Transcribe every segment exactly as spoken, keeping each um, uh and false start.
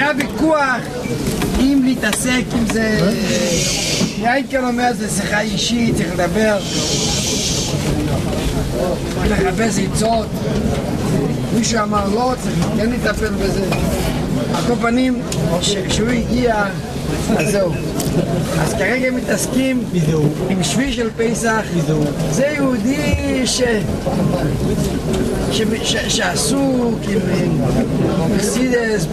היה ויכוח אם להתעסק עם זה, ריינקל אומר זה שיחה אישית, צריך לדבר, לחפש עצות, מישהו אמר לא, צריך כן לטפל בזה. על כל פנים, כשהוא הגיע, אז זהו. אז כרגע מתעסקים עם שביל של פסח, זה יהודי ש... שעסוק עם מרסידס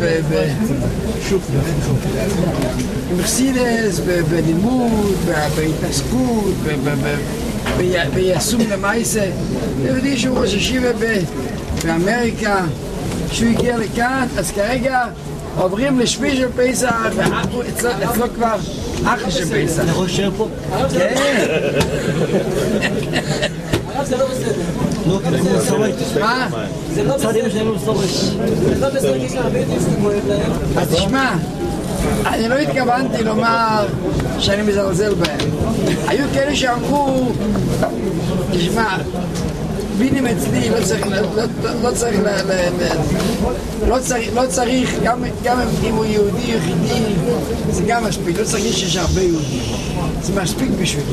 מרסידס בלימוד, בהתעסקות, ביישום למעשה. יהודי שהוא ראש ישיבה באמריקה, כשהוא הגיע לכאן, אז כרגע עוברים לשביל של פסח, ואצלו כבר אחרי של פסח. אתה חושב פה? כן. הרב זה לא בסדר. לא, זה מסורת. מה? זה לא בסדר. זה לא מסורת. זה לא בסדר, יש לה הרבה יותר כואב להם. אז תשמע, אני לא התכוונתי לומר שאני מזלזל בהם. היו כאלה שאמרו, תשמע, בינים אצלי, לא צריך, לא צריך, לא צריך, לא צריך, גם אם הוא יהודי יחידי, זה גם מספיק, לא צריך שיש הרבה יהודים, זה מספיק בשבילי.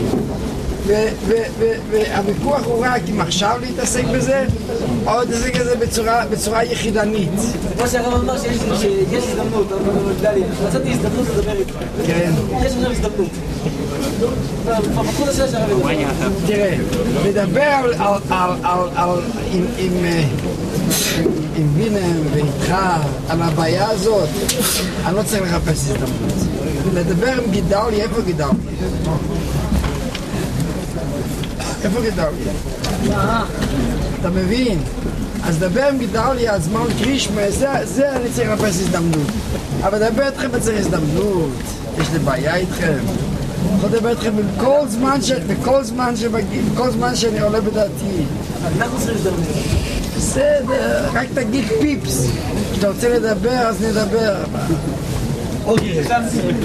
והוויכוח הוא רק אם עכשיו להתעסק בזה, או להתעסק בזה בצורה יחידנית. כמו שהרב אמר שיש הזדמנות, דליה, רציתי הזדמנות לדבר איתך. כן. יש עכשיו הזדמנות. תראה, לדבר עם וינם ואיתך על הבעיה הזאת, אני לא צריך לחפש הזדמנות. לדבר עם גידלי, איפה גידלי? איפה גידלי? אתה מבין? אז דבר עם גידלי, הזמן קרישמה, זה אני צריך לחפש הזדמנות. אבל לדבר איתכם צריך הזדמנות, יש לי בעיה איתכם. אני יכול לדבר איתכם בכל זמן, בכל זמן, בכל זמן שאני עולה בדעתי. אנחנו צריכים הזדמנות. בסדר, רק תגיד פיפס. כשאתה רוצה לדבר, אז נדבר. אוקיי, כן,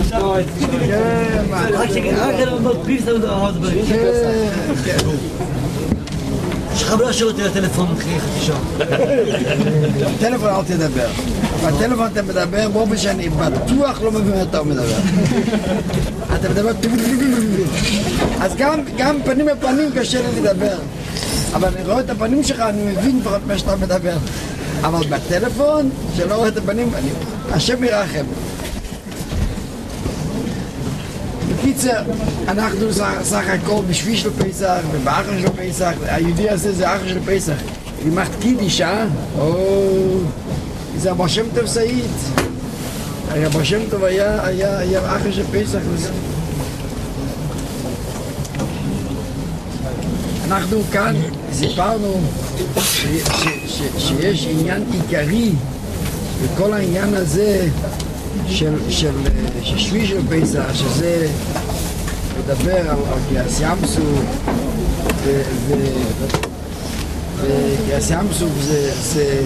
מה? רק ללמוד פיפס, כן, כן. יש לך לא להשאיר אותי לטלפון אחרי חצי שעה. טלפון אל תדבר. בטלפון אתה מדבר באופן שאני בטוח לא מבין מה אתה מדבר. אתה מדבר... אז גם פנים בפנים קשה לי לדבר. אבל אני רואה את הפנים שלך, אני מבין לפחות מה שאתה מדבר. אבל בטלפון, שלא רואה את הפנים, השם ירחם. בקיצר, אנחנו סך הכל בשביל של פסח ובאחר של פסח, היהודי הזה זה אחר של פסח. לימחת קידיש, אה? או... זה אבא שם טוב סעיד. אבא שם טוב היה אחר של פסח. אנחנו כאן סיפרנו שיש עניין עיקרי בכל העניין הזה של שביל של פסח, שזה מדבר על גייס ים סוף, וגייס ים סוף זה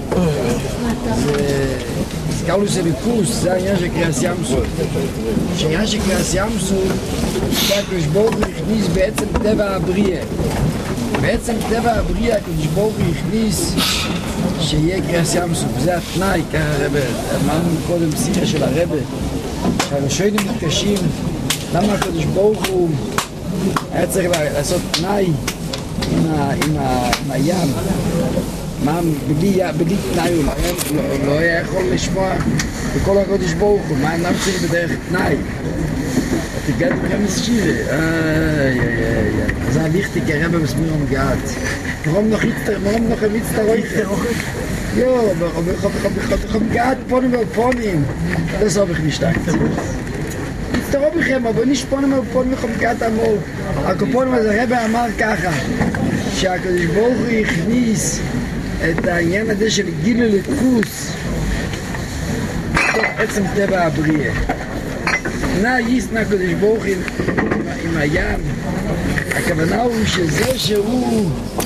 קראו לזה ליכוס, זה העניין של גייס ים סוף. שהעניין של גייס ים סוף זה הקדוש ברוך הוא הכניס בעצם טבע הבריאה. בעצם טבע הבריאה הקדוש ברוך הוא הכניס שיהיה גייס ים סוף. זה התנאי, ככה הרב, אמרנו קודם שיחה של הרב, שהראשונים מתקשים למה הקדוש ברוך הוא היה צריך לעשות תנאי עם, ה, עם, ה, עם הים. מה, בלי, בלי תנאי הוא לא היה יכול לשמוע בכל הקדוש ברוך הוא, מה אינם צריך בדרך תנאי. תגעת בכם לשירה, איי איי איי, זה הליכתי כרבא בסמיר המגעת. מרום נוח המיץ את הרויכה. יו, מגעת פונים ואופונים. זה סובך נשתיים. תראו בכם, אבל נשפונים ואופונים וחמגעת המור. הקופונים הזה, הרבא אמר ככה, שהקדוש ברוך הוא הכניס את העניין הזה של גיל הליכוס בתוך עצם טבע הבריאה. נא יסנא הקדוש ברוך הוא עם הים. הכוונה הוא שזה שהוא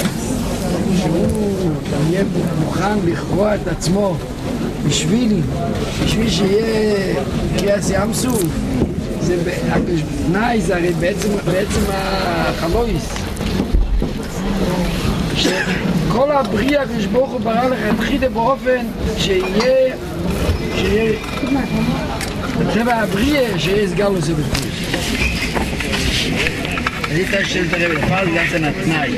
שהוא יהיה מוכן לכרוע את עצמו בשביל בשביל שיהיה גייס ים סוף. זה נאי, זה הרי בעצם בעצם החלויס שכל הבריאה הקדוש ברוך הוא ברא לך התחילה באופן שיהיה שיהיה טבע הבריאה שיש גלוס הליכוז. אני תשאל את הרב, לפעל גם זה נתנאי.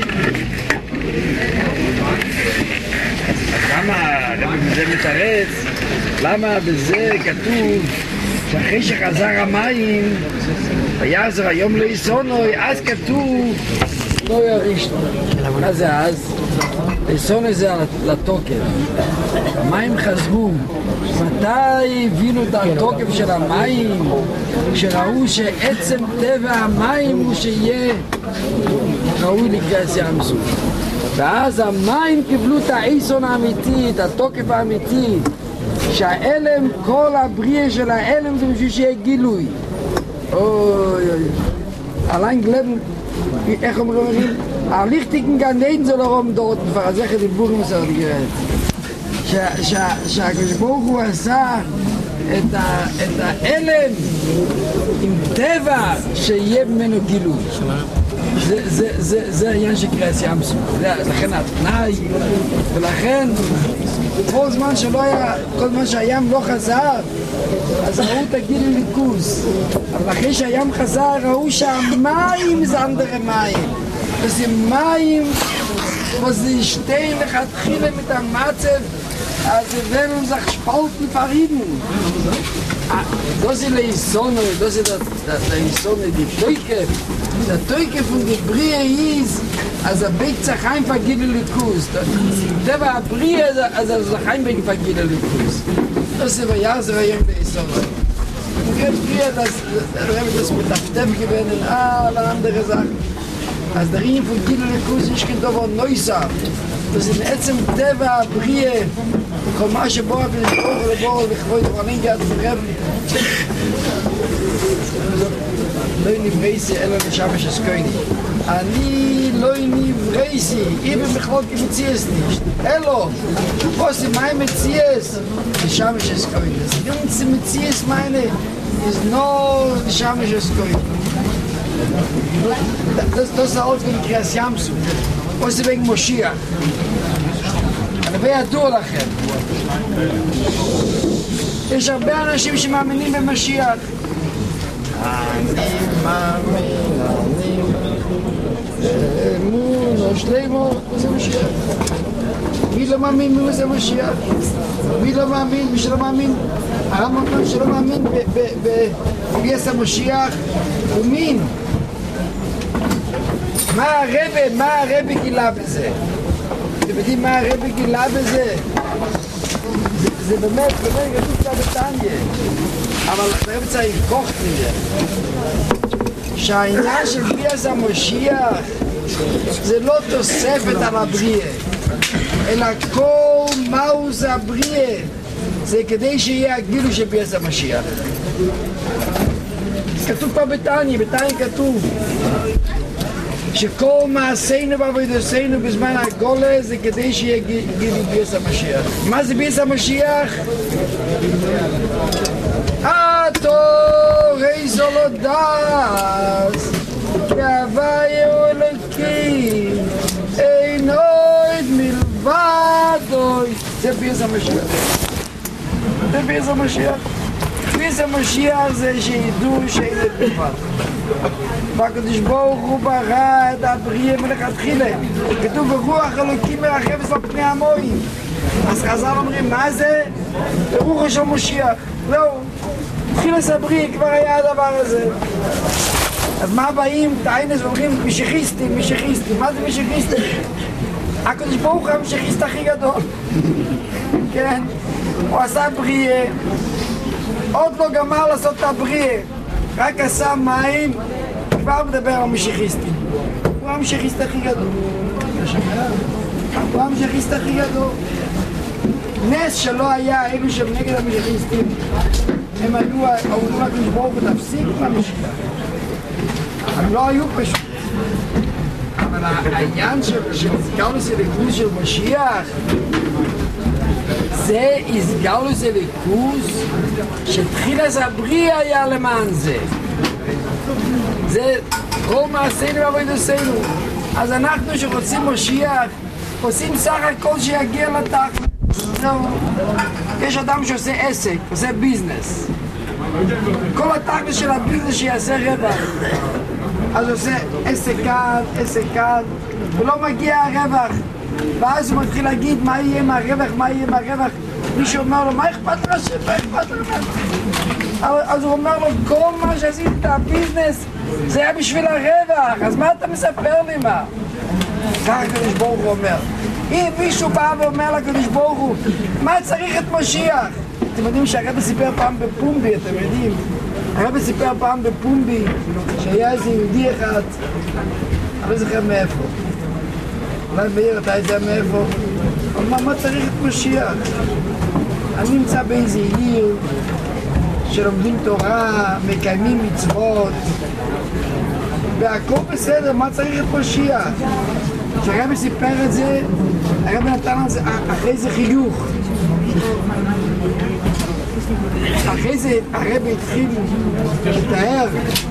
אז למה, הרב בזה מתארץ, למה בזה כתוב שאחרי שחזר המים, ויעזר היום לא יסונוי, אז כתוב לא ירישנו. מה זה אז? יסונוי זה לתוקף. המים חזרו. מתי הבינו את התוקף של המים? כשראו שעצם טבע המים הוא שיהיה ראוי לקרס ים סוף. ואז המים קיבלו את האיסון האמיתי, את התוקף האמיתי, שהאלם, כל הבריאה של האלם זה בשביל שיהיה גילוי. אוי אוי allein glauben, איך אומרים, הליכטיקים גנדן זה לא רום דורות כבר, אז איך הדיבורים עושה עוד גרעת. שהקדוש ברוך הוא עשה את האלם עם טבע שיהיה ממנו גילוי. זה העניין של קריאס ים סוף. לכן התנאי, ולכן כל זמן שלא היה, כל זמן שהים לא חזר, אז ראו תגידו ליכוס. אבל אחרי שהים חזר, ראו שהמים זה אנדרה מים. וזה מים, וזה שתי לכתחילה mit המצב, אז הבאנו זה חשפלטן פרידן. Das ist die Sonne, das ist die Sonne, die Teukef. Der Teukef von der Brie ist, als er begt sich einfach Gidelikus. Der war Brie, als er sich einfach Gidelikus. Das ist aber ja, das war ja die Sonne. Und jetzt Brie, das mit der Steff gewinnen, alle andere Sachen. Als der Rien von Gidelikus ist kein Dover Neusar. Das ist עצם טבע הבריאה, כל מה שבו הקדוש ברוך הוא לבוא לכבוד רבנין גד ורב לא נברייסי אלא לשמש אסקויני. אני לא נברייסי, אם במכלות כמציאס נישט, אלו, עושים מה מציאס לשמש אסקויני. אז גנצי מציאס מיינה is nur לשמש אסקויני. Das ist alles von Kriyas Yam Suf. Was ist wegen Moschiach? אני ידוע לכם. יש הרבה אנשים שמאמינים במשיח. אני מאמין, אני אמון, שלמה, זה משיח. מי לא מאמין מי זה משיח? מי לא מאמין? מי שלא מאמין? הרמב"ם שלא מאמין בביאס המשיח הוא מין. מה הרב, מה הרב גילה בזה? אתם יודעים מה הרב גילה בזה? זה באמת, באמת כתוב קצת בטניה, אבל הרב צריך לקוח מזה. שהעניין של ביאס המשיח זה לא תוספת על הבריאה, אלא כל מהו זה הבריאה, זה כדי שיהיה הגילוי של ביאס המשיח. כתוב פה בטניה, בטניה כתוב שכל מעשינו ועבודתנו בזמן הגולה זה כדי שיהיה גילוי ביאס המשיח. מה זה ביאס המשיח? התור איזו לא דס והוויו אלוקים אין עוד מלבדו. זה ביאס המשיח. זה ביאס המשיח. ביאס המשיח זה שידעו שאין את מלבד. והקדוש ברוך הוא ברא את הבריאה מלכתחילה. כתוב ברוח אלוקים מרחף על פני המוים. אז חז"ל אומרים מה זה? ברוח של משיח. לא, תחילת הבריאה כבר היה הדבר הזה. אז מה באים? תאינס ואומרים משיחיסטים, משיחיסטים. מה זה משיחיסטים? הקדוש ברוך הוא המשיחיסט הכי גדול. כן? הוא עשה בריאה, עוד לא גמר לעשות את הבריאה, רק עשה מים, כבר מדבר על משיחיסטים. הוא המשיחיסט הכי גדול. הוא המשיחיסט הכי גדול. נס שלא היה, אלו שהם נגד המשיחיסטים, הם היו, אמרו לקדוש ברוך הוא תפסיק עם המשיח. הם לא היו פשוט. אבל העניין של גאולוס הליכוז של משיח, זה גאולוס הליכוז שתחילת הבריאה היה למען זה. זה כל מעשינו ועבודתנו. אז אנחנו שרוצים משיח, עושים סך הכל שיגיע לתחת. זהו. יש אדם שעושה עסק, עושה ביזנס. כל התכלס של הביזנס שיעשה רווח. אז הוא עושה עסק כאן, עסק כאן, ולא מגיע הרווח. ואז הוא מתחיל להגיד מה יהיה מהרווח, מה יהיה מהרווח. מישהו אומר לו, מה אכפת לך השם, מה אכפת לך? אז הוא אומר לו, כל מה שעשית את הביזנס זה היה בשביל הרווח, אז מה אתה מספר לי מה? ככה הקדוש ברוך הוא אומר. אם מישהו בא ואומר לקדוש ברוך הוא, מה צריך את משיח? אתם יודעים שהרבא סיפר פעם בפומבי, אתם יודעים? הרבא סיפר פעם בפומבי שהיה איזה יהודי אחד, אני לא זוכר מאיפה. אולי מאיר, אתה יודע מאיפה? הוא אמר, מה צריך את משיח? אני נמצא באיזה עיר שלומדים תורה, מקיימים מצוות והכל בסדר, מה צריך את משיח? כשהרבא סיפר את זה, הרבא נתן על זה אחרי זה חיוך. אחרי זה הרבא התחיל לתאר.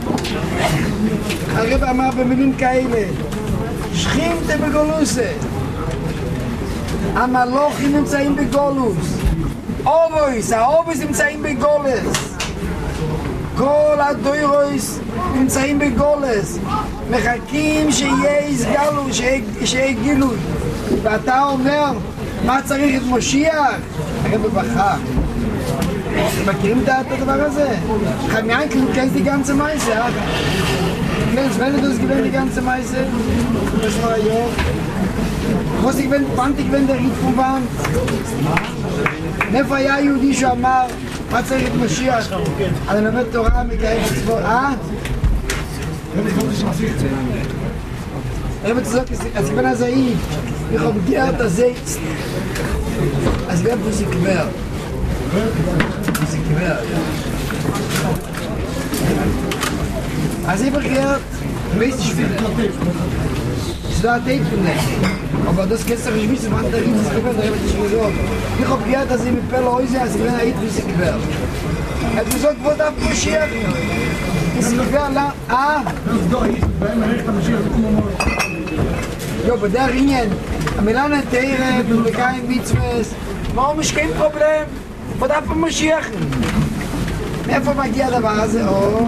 הרבא אמר במילים כאלה, שכינתה בגולוסה, המלוכים נמצאים בגולוס, אובויס, האובויס נמצאים בגולס, כל הדוירויס נמצאים בגולס, מחכים שיהיה הסגלו, שיהיה גילוי. ואתה אומר, מה צריך את משיח? הרבא בכה. אתם מכירים את הדבר הזה? חמיין כנס די ganze Meise, ja? Kennst wenn du das gewinnt die ganze Meise? Das war ja. Was ich wenn, wann ich wenn der Ried von Wand? מאיפה היה יהודי שאמר, מה צריך את משיח? על ללמד תורה מקיים מצוות, אה? רבי צדוק, אז כבן הזעי, איך הוא מגיע את הזייץ. אז גם פה זה כבר. זה כבר. אז ich verkehrt, weißt du, spielt es war ein Tape von nicht. Aber das kannst du nicht wissen, wann der Ried ist gewinnt, da habe ich nicht gesagt. Ich habe gehört, dass ich mit Pelle Häuser, als ich bin ein wie sie gewinnt. Er hat gesagt, wo darf Moscheech? Ist sie gewinnt, la... Ah? Jo, bei der Ringen, am Milan hat Teire, mit keinem Mitzvahs. Warum ist kein Problem? Wo darf Moscheech? מאיפה מגיע הדבר הזה? או...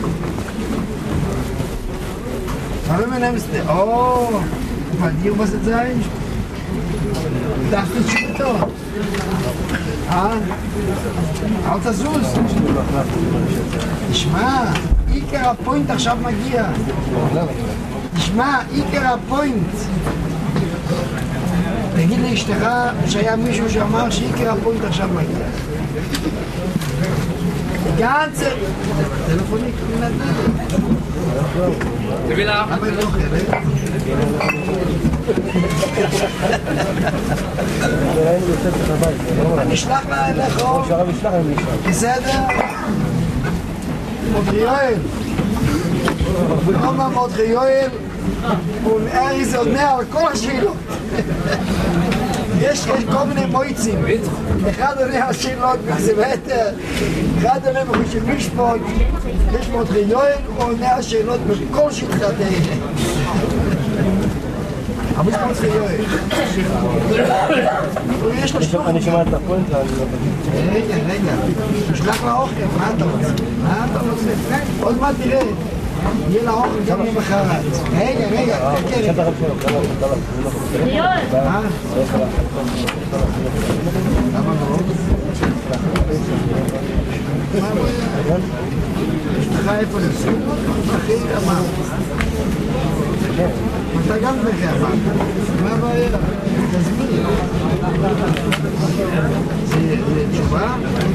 warum wir nehmen es denn? Oh, bei dir was es sein? Darfst du schon da? Ah, alter Sus. תשמע, עיקר הפוינט עכשיו מגיע. תשמע, עיקר הפוינט. תגיד לאשתך שהיה מישהו שאמר שעיקר הפוינט עכשיו מגיע. ganze Telefonik Du will auch. Aber noch, אני אשלח לך. בסדר? מודרי יואל. בכל מה מודרי יואל הוא אריז עונה על כל השאלות. יש כל מיני מויצים, אחד עונה על שאלות באקזימטר, אחד עונה בחושי משפט, יש מודרי יואל, הוא עונה על שאלות בכל שטחת האלה. אבל יש מודרי יואל. יש לו שטוח. אני שומע את הפוינט. רגע, רגע, נשלח לאוכל, מה אתה רוצה? מה אתה רוצה? עוד מעט תראה. יהיה לה אוכל גם למחרת. רגע, רגע, תקרא. מה? למה לא? יש לך איפה לשים? אחי, אמר. אתה גם בכי אמר. מה הבעיה? תזמין. זה תשובה?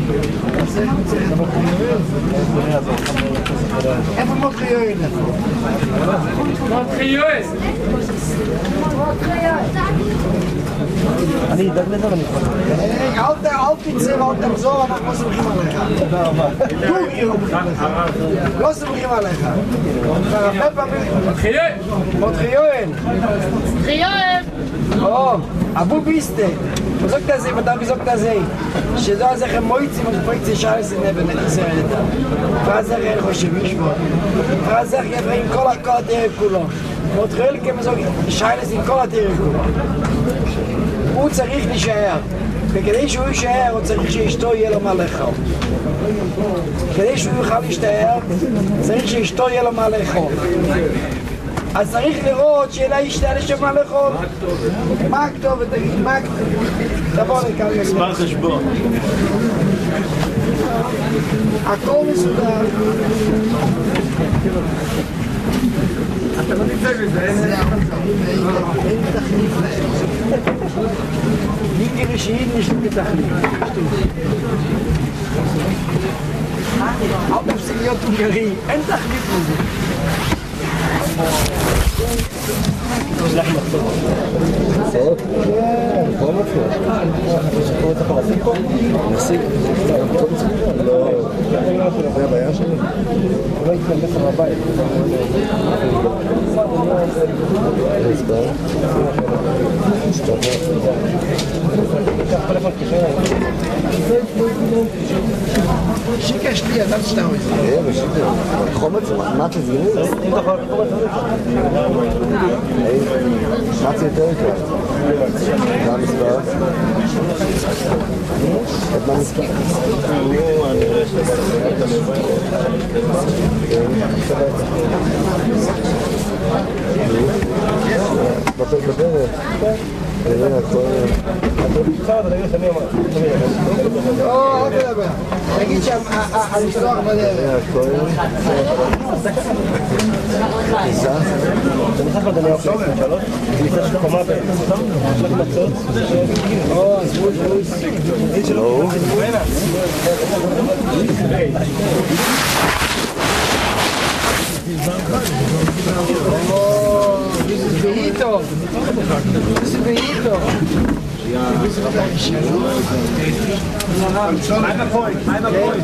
איפה מותחי יואל? מותחי יואל! אני אדאג לזה ואני יכול. אל תצא ואל תחזור, אנחנו לא סומכים עליך. תודה רבה. לא סומכים עליך. מותחי יואל! מותחי יואל! מותחי יואל! או, אבו ביסטה. Sagt er sich, was sagt er sich? Sie sagen sich, ein Mäuzchen und bringt sich alles in den Israel. Was er er חושב לשמוע. Was er er in כל הקוטר כולו. מותחיל כמו זאת, שאלס in כל התיר כולו. הוא צריך להישאר. וכדי שהוא יישאר, הוא צריך שאשתו יהיה לו מה לאכול. כדי שהוא יוכל להשתער, צריך שאשתו יהיה לו מה לאכול. אז צריך לראות שיהיה לה אשתה לשם מה לאכול. מה הכתובת? תגיד, מה הכתובת? תבוא לכאן. מספר חשבון. הכל מסודר. אתה לא נמצא בזה, אין תחליף להם. מי גירושין יש לי בתחליף. אל תפסיק להיות הונגרי, אין תחליף לזה. שלח מחזור. הצעות? כן, פה מפריע. יש פה צריך להשיג פה? נשיג? לא. זה הבעיה שלי? הוא לא יתנמך על הבית. איזה הסבר? שיקה שלי, ידעת שאתה רואה. אה, בשיקה. חומץ? מה תזגיני? אם אתה יכול חומץ? מה זה יותר יקר? מה המספר? את מה המספר? אני רואה שאתה בא בטח בדרך. תראה, הכל... אתה תגיד שאני אמר. לא, אל תדבר. תגיד שהמשלוח בדרך. תראה, הכל... ניסה? אתה נכנס לדנייה אוכל שלוש? ניסה של קומה באמצע? יש לך מצות? או, עזבו, עזבו. לא. Oh, this is Behito. This is Behito. מה בפוינט? מה בפוינט?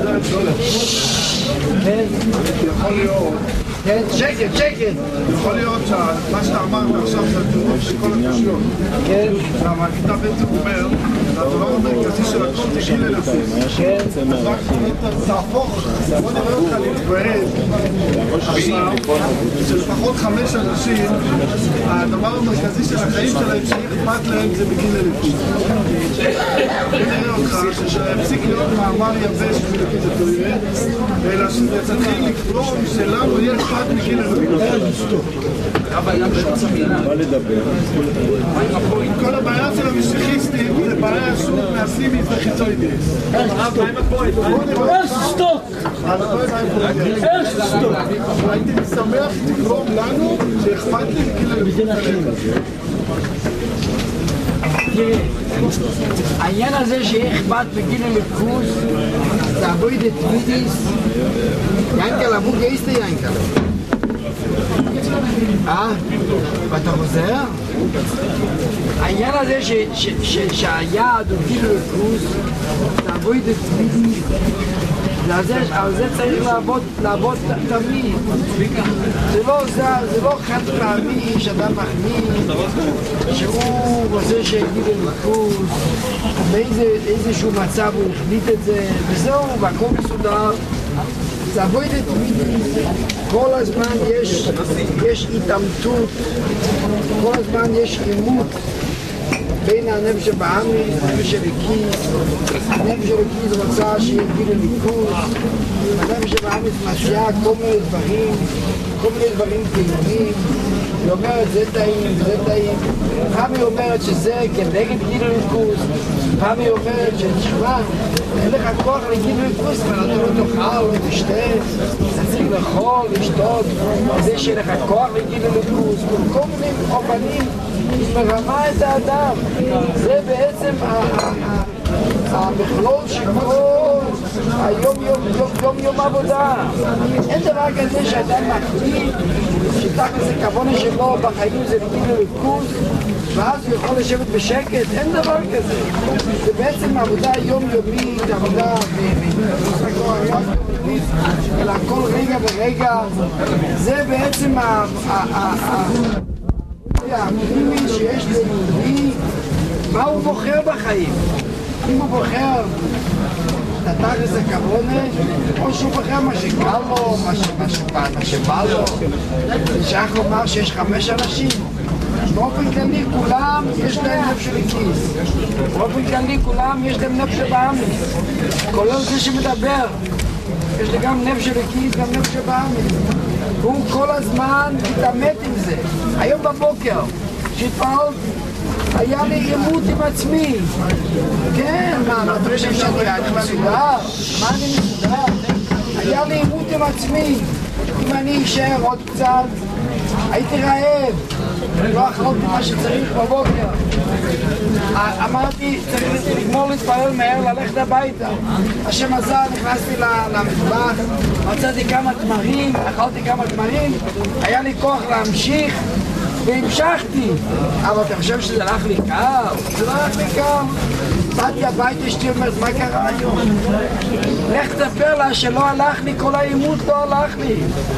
כן, שקט, שקט. יכול להיות שמה שאתה אמרת עכשיו זה התיאור של כל הקושיות. כן. והכתב בעצם אומר, הדבר המרכזי של הכל זה גיל אלפים. כן. אז רק תהפוך, בוא נראה אותך להתוועד עכשיו, שלפחות חמש אנשים, הדבר המרכזי של החיים שלהם שאכפת להם זה בגיל אלפים. בוא נראה אותך שיפסיק להיות מאמר יבש אלא שזה תתחיל לקרוא שלנו יהיה אכפת מגיל אלפים. מה לדבר? כל הבעיה של המשיחיסטים זה בעיה שוב מהסימית וחיצוידיס. מה עם הפוינט? איך שטוק! איך שטוק! הייתי שמח שתגרום לנו שאכפת לי מגיל אלפים. תראה, העניין הזה שיהיה אכפת בגיל הלכוס, זה אבוי דתמידיס, ינקל אבו גייסטה ינקל. אה? ואתה חוזר? העניין הזה שהיעד הוא גיל הלכוס, זה אבוי דתמידיס, על זה צריך לעבוד תמיד. זה לא חד פעמי שאדם מחמיא שהוא רוצה שיגיד אלוקות באיזשהו מצב הוא החליט את זה וזהו, והכל מסודר. זה עבוד תמיד, כל הזמן יש התאמתות, כל הזמן יש עימות בין הנפש שבעמיס, הנפש שבכיס. הנפש שבכיס רוצה שיגיד אלוקות, הנפש שבעמיס מציעה כל מיני דברים, כל מיני דברים טעימים. היא אומרת זה טעים, זה טעים. פעם היא אומרת שזה כנגד גיל אלוקות, פעם היא אומרת שתשמע, אין לך כוח לגיל אלוקות, אבל אתה לא תאכל, לא תשתה, אתה צריך לאכול, לשתות, זה שיהיה לך כוח לגיל אלוקות, כל מיני אופנים. היא מרמה את האדם. זה בעצם המכלול שכל היום יום יום יום עבודה. אין דבר כזה שאדם מחליט שתכלס הכוונה שלו בחיים זה לגיל אלוקות ואז הוא יכול לשבת בשקט. אין דבר כזה. זה בעצם עבודה יומיומית, עבודה אלא כל רגע ורגע. זה בעצם הפנימי שיש ליהודי, מה הוא בוחר בחיים. אם הוא בוחר את התכלס הכוונה, או שהוא בוחר מה שקל לו, מה שבא לו. שייך לומר שיש חמש אנשים, באופן כללי כולם יש להם נפש של כיס. באופן כללי כולם יש להם נפש בעמיס. כולל זה שמדבר. יש לי גם נפש של כיס, גם נפש בעמיס. הוא כל הזמן מתעמת עם זה. היום בבוקר, שהתפעלתי, היה לי עימות עם עצמי. כן, מה, מה אתה חושב שאני מסודר? מה אני מסודר? היה לי עימות עם עצמי. אם אני אשאר עוד קצת, הייתי רעב. לא אכלתי מה שצריך בבוקר. אמרתי, צריך לגמור להתפלל מהר, ללכת הביתה. השם עזר, נכנסתי למטבח, מצאתי כמה תמרים, אכלתי כמה תמרים, היה לי כוח להמשיך והמשכתי. אבל אתה חושב שזה הלך לי קר? זה לא הלך לי קר. באתי הביתה, אשתי אומרת, מה קרה היום? לך תספר לה שלא הלך לי, כל העימות לא הלך לי.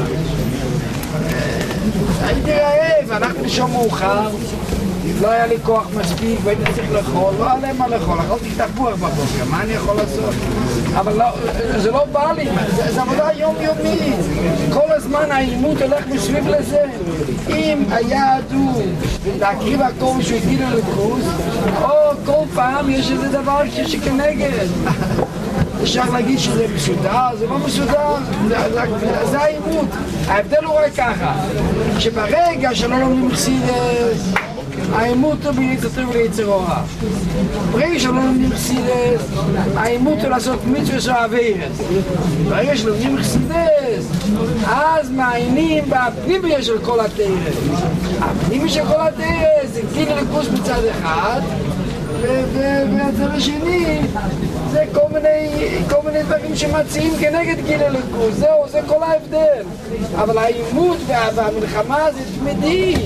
הייתי רעב, הלכתי לישון מאוחר, לא היה לי כוח מספיק והייתי צריך לאכול, לא היה להם מה לאכול, אכלתי תפוח בבוקר, מה אני יכול לעשות? אבל לא, זה לא בא לי, זה, זה עבודה יומיומית, כל הזמן העימות הולך מסביב לזה. אם היעד הוא להקריב הכל שהוא הגיע לליכוז, או כל פעם יש איזה דבר שכנגד. אפשר להגיד שזה מסודר, זה לא מסודר, זה, זה, זה העימות. ההבדל הוא רק ככה, שברגע שלא לומדים חסידס, העימות הוא ביצר טוב וליצר רע. ברגע שלא לומדים חסידס, העימות הוא לעשות מצווה או עבירת. ברגע שלומדים חסידס, אז מעיינים בפנימיה של כל התורה. הפנימיה של כל התורה זה כאילו לקוס מצד אחד, והצד השני זה כל מיני, כל מיני דברים שמציעים כנגד גיל הליכוז, זהו, זה כל ההבדל. אבל העימות והמלחמה זה תמידי.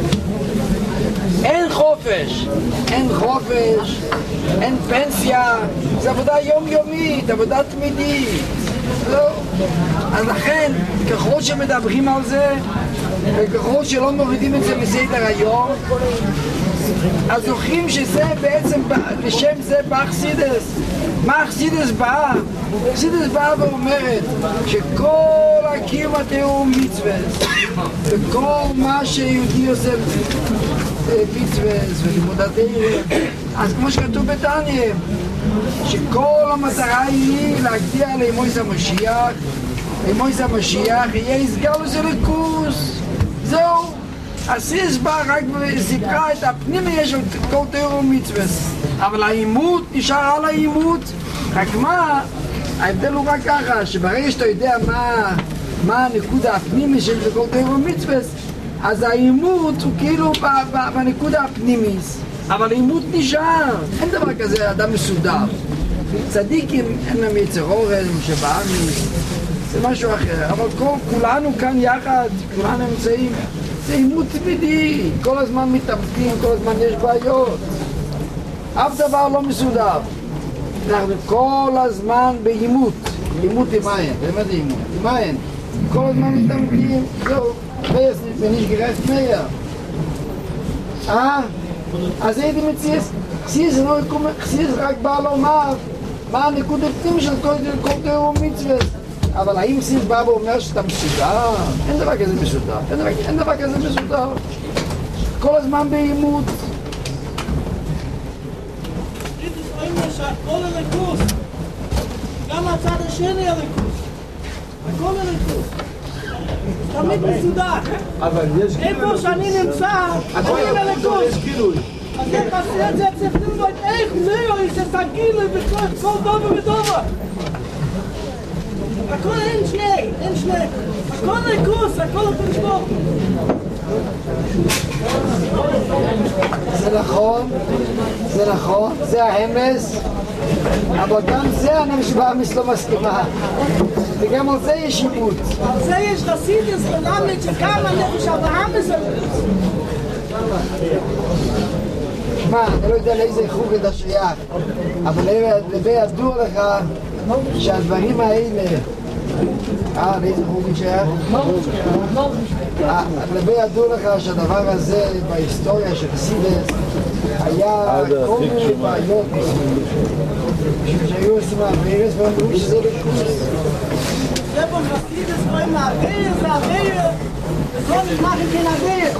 אין חופש, אין חופש, אין פנסיה, זה עבודה יומיומית, עבודה תמידית. לא. אז לכן, ככל שמדברים על זה, וככל שלא מורידים את זה מסדר היום, אז זוכרים שזה בעצם, לשם זה בא חסידס. מה חסידס בא? חסידס בא ואומרת שכל הקיום התיאור מצווה, וכל מה שיהודי עושה מצווה ולימוד התורה, אז כמו שכתוב בתניא, שכל המטרה היא להגדיע לאמויס המשיח, לאמויס המשיח יהיה הסגלוס אלוקוס. זהו. הסיס בא רק וסיפרה את הפנימיה של כל תורה ומצווה, אבל העימות נשאר על העימות. רק מה, ההבדל הוא רק ככה, שברגע שאתה יודע מה, מה הנקודה הפנימית של כל תורה ומצווה, אז העימות הוא כאילו בנקודה הפנימית, אבל העימות נשאר. אין דבר כזה אדם מסודר. צדיקים אין להם יצר אורז, שבאמיס, זה משהו אחר, אבל כל, כולנו כאן יחד, כולנו נמצאים. זה עימות תמידי, כל הזמן מתאבקים, כל הזמן יש בעיות. אף דבר לא מסודר. אנחנו כל הזמן בעימות. עימות עם עין, באמת זה עימות. עם עין. כל הזמן מתאבקים, זהו. חייס, וניש גרייף מאיר. אה? אז הייתי מציס. חסיס לא יקום, חסיס רק בא לומר מה הנקוד הפנים של כל תורה ומצווה. אבל האם חסיס בא ואומר שאתה מסודר? אין דבר כזה מסודר. אין דבר, אין דבר כזה מסודר. כל הזמן בעימות. הכל הליכוס, גם הצד השני הליכוס, הכל הליכוס, תמיד מסודר. איפה שאני נמצא, אני הליכוס. אז איך עושה את זה, צריך ללמוד איך זהו, שתגיד לי בכל דובר ודובר. הכל אין שני, אין שני, הכל הליכוס, הכל הפרשמור. זה נכון, זה נכון, זה ההמס, אבל גם זה הנפש באמיס לא מסכימה, וגם על זה יש עימות. על זה יש חסידס ולמד שכמה נפש באמיס הזה. שמע, אני לא יודע לאיזה חוג אתה שייך, אבל לבי ידוע לך שהדברים האלה, אה, לאיזה חוג אתה שייך? לבי ידוע לך שהדבר הזה בהיסטוריה של חסידס היה כל מיני בעיות שהיו עושים מהווירס ואמרו שזה ליכוז. זה בו חסידס רואים מהווירס, מהווירס. כל נשמח עם כן הווירס.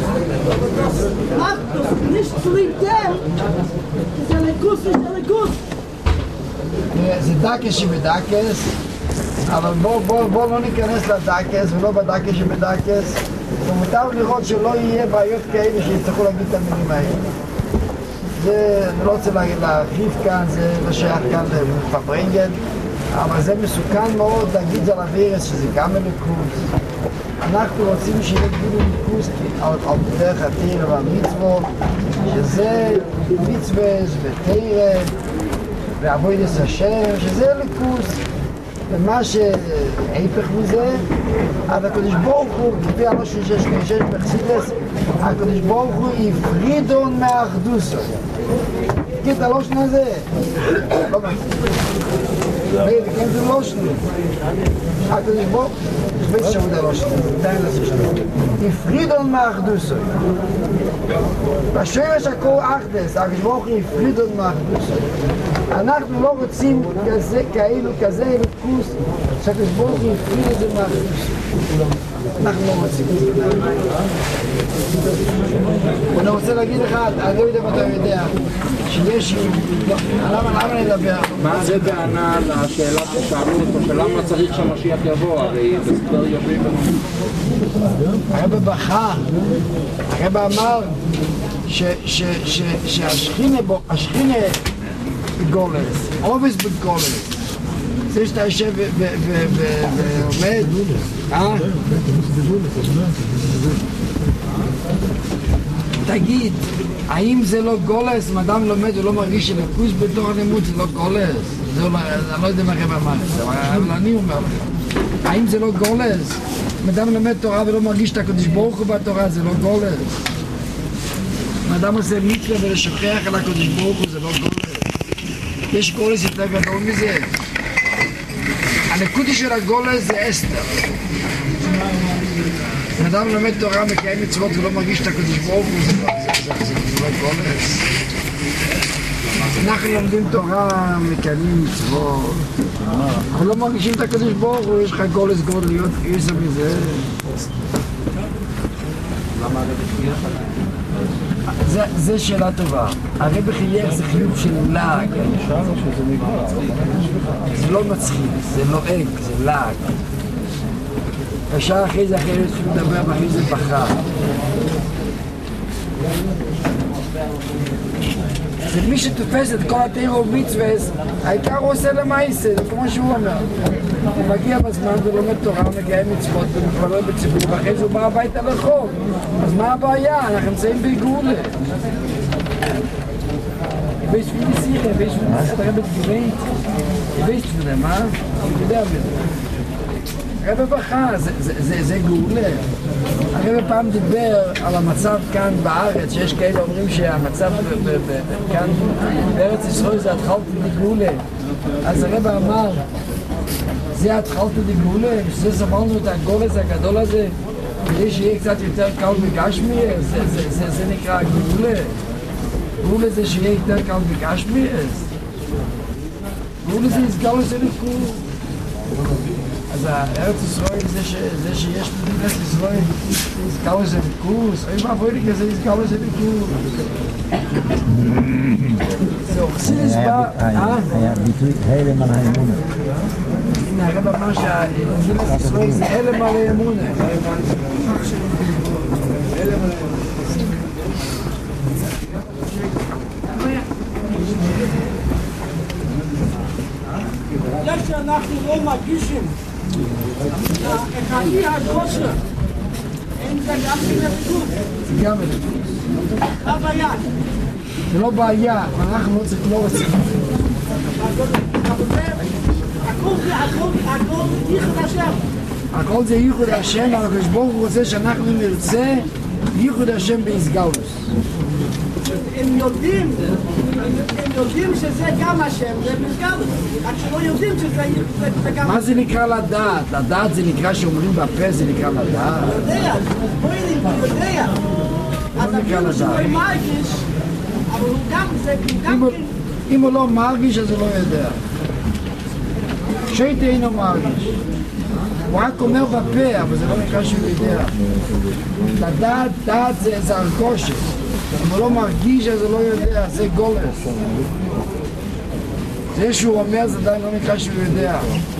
רק nicht zu dem, זה ליכוז, זה ליכוז. זה דקס שבדקס, אבל בואו לא ניכנס לדקס ולא בדקס שבדקס. ומותר לראות שלא יהיה בעיות כאלה שיצטרכו להגיד את המילים האלה. זה, אני לא רוצה להרחיב כאן, זה לא שייך כאן לפברנגן, אבל זה מסוכן מאוד להגיד על הווירס שזה גם מלכוס. אנחנו רוצים שיהיה גבול מלכוס על דרך התירה והמצוות, שזה מצווה ותירה ועבודת השם, שזה ליכוס. ומה שההפך מזה, אז הקדוש ברוך הוא, כפי הלושן שיש כשש בחסידס, הקדוש ברוך הוא הפרידון מהאחדוסו. כן, את הלושן הזה? לא מכיר. כן, זה לושן. הקדוש ברוך הוא, יש בית שבוד הלושן, די לעשות שלו. הפרידון מהאחדוסו. בשורש הכל אחדס, הקדוש ברוך הוא הפרידון מהאחדוסו. אנחנו לא רוצים כזה, כאילו, כזה אלוקוס, שהקדוש ברוך הוא הפריד את זה מהאחדוס. אנחנו לא רוצים. אני רוצה להגיד לך, אני לא יודע אם אתה יודע, שיש... למה נדבר? מה זה בענה לשאלה ששאלו אותו, שלמה צריך שהמשיח יבוא? הרי זה כבר יובים לנו. הרב בכה, הרב אמר שהשכינה גולס, עובס בגולס. זה שאתה יושב ועומד, אה? תגיד, האם זה לא גולס? אם אדם לומד ולא מרגיש שלכוס בתור הלימוד זה לא גולס? אני לא יודע מה הרב אמר את זה, אבל אני אומר לך. האם זה לא גולס? אם אדם לומד תורה ולא מרגיש את הקדוש ברוך הוא בתורה זה לא גולס? אם אדם עושה מצווה ולשכח על הקדוש ברוך הוא זה לא גולס? יש גולס יותר גדול מזה. הנקודה של הגולס זה אסתר. אם אדם לומד תורה, מקיים מצוות ולא מרגיש את הקדוש ברוך הוא, זה לא גולס. אנחנו לומדים תורה, מקיימים מצוות. אנחנו לא מרגישים את הקדוש ברוך הוא, יש לך גולס גודל להיות איזה מזה. למה הרב חייך? זה שאלה טובה. הרב חייך זה חיוב של לעג. זה לא מצחיק, זה לועג, זה לעג. השעה אחרי זה אחרי זה התחיל לדבר ואחרי זה בכה. זה מי שתופס את כל התירה ומצווס, העיקר הוא עושה למעשה, זה כמו שהוא אומר. הוא מגיע בזמן ולומד תורה, מקיים מצוות ומתפלל בציבור, ואחרי זה הוא בא הביתה לאכול. אז מה הבעיה? אנחנו נמצאים בגאולה. Ich weiß, wie das hier, ich weiß, wie das der Rebbe gewähnt. Ich weiß von dem, אה? Ich יודע בזה. הרב בכה, זה גאולה. הרב פעם דיבר על המצב כאן בארץ, שיש כאלה אומרים שהמצב כאן בארץ ישראל זה התחלת לגאולה. אז הרב אמר, זה התחלת לגאולה, שזה סמלנו את הגולס הגדול הזה, כדי שיהיה קצת יותר קל בגשמי, זה נקרא גאולה. גאולה זה שיהיה יותר קל בגשמי, גאולה זה הסגלוס אלוקות. אז הארץ ישראל זה שיש במדינת ישראל, זה הסגלוס אלוקות, אוי מהפויליק הזה הסגלוס אלוקות. זה אוכסיס בא... היה ביטוי הלם על האמונה. הנה הרב אמר שהמדינת ישראל זה הלם על האמונה. הלם על האמונה. זה שאנחנו לא מרגישים את האי הגושר, אין זה גם מלכות. זה גם מלכות. מה הבעיה? זה לא בעיה, אבל אנחנו לא צריכים, לא רוצים. הכל זה, הכל, הכל זה ייחוד השם. הכל זה ייחוד השם, אבל הקדוש ברוך הוא רוצה שאנחנו נרצה ייחוד השם בהסגלוס. הם יודעים, הם יודעים שזה גם השם, זה מסגלוס. רק שלא יודעים שזה גם... מה זה נקרא לדעת? לדעת זה נקרא שאומרים בפה, זה נקרא לדעת. יודע, בואי נקרא, יודע. אז אפילו שהוא מרגיש, אבל הוא גם, זה גם כן... אם הוא לא מרגיש אז הוא לא יודע. שייטה אינו מרגיש. הוא רק אומר בפה, אבל זה לא נקרא שהוא יודע. לדעת, דעת זה, זה הרגושת. אם הוא לא מרגיש אז הוא לא יודע, זה גולס. זה שהוא אומר זה עדיין לא נקרא שהוא יודע.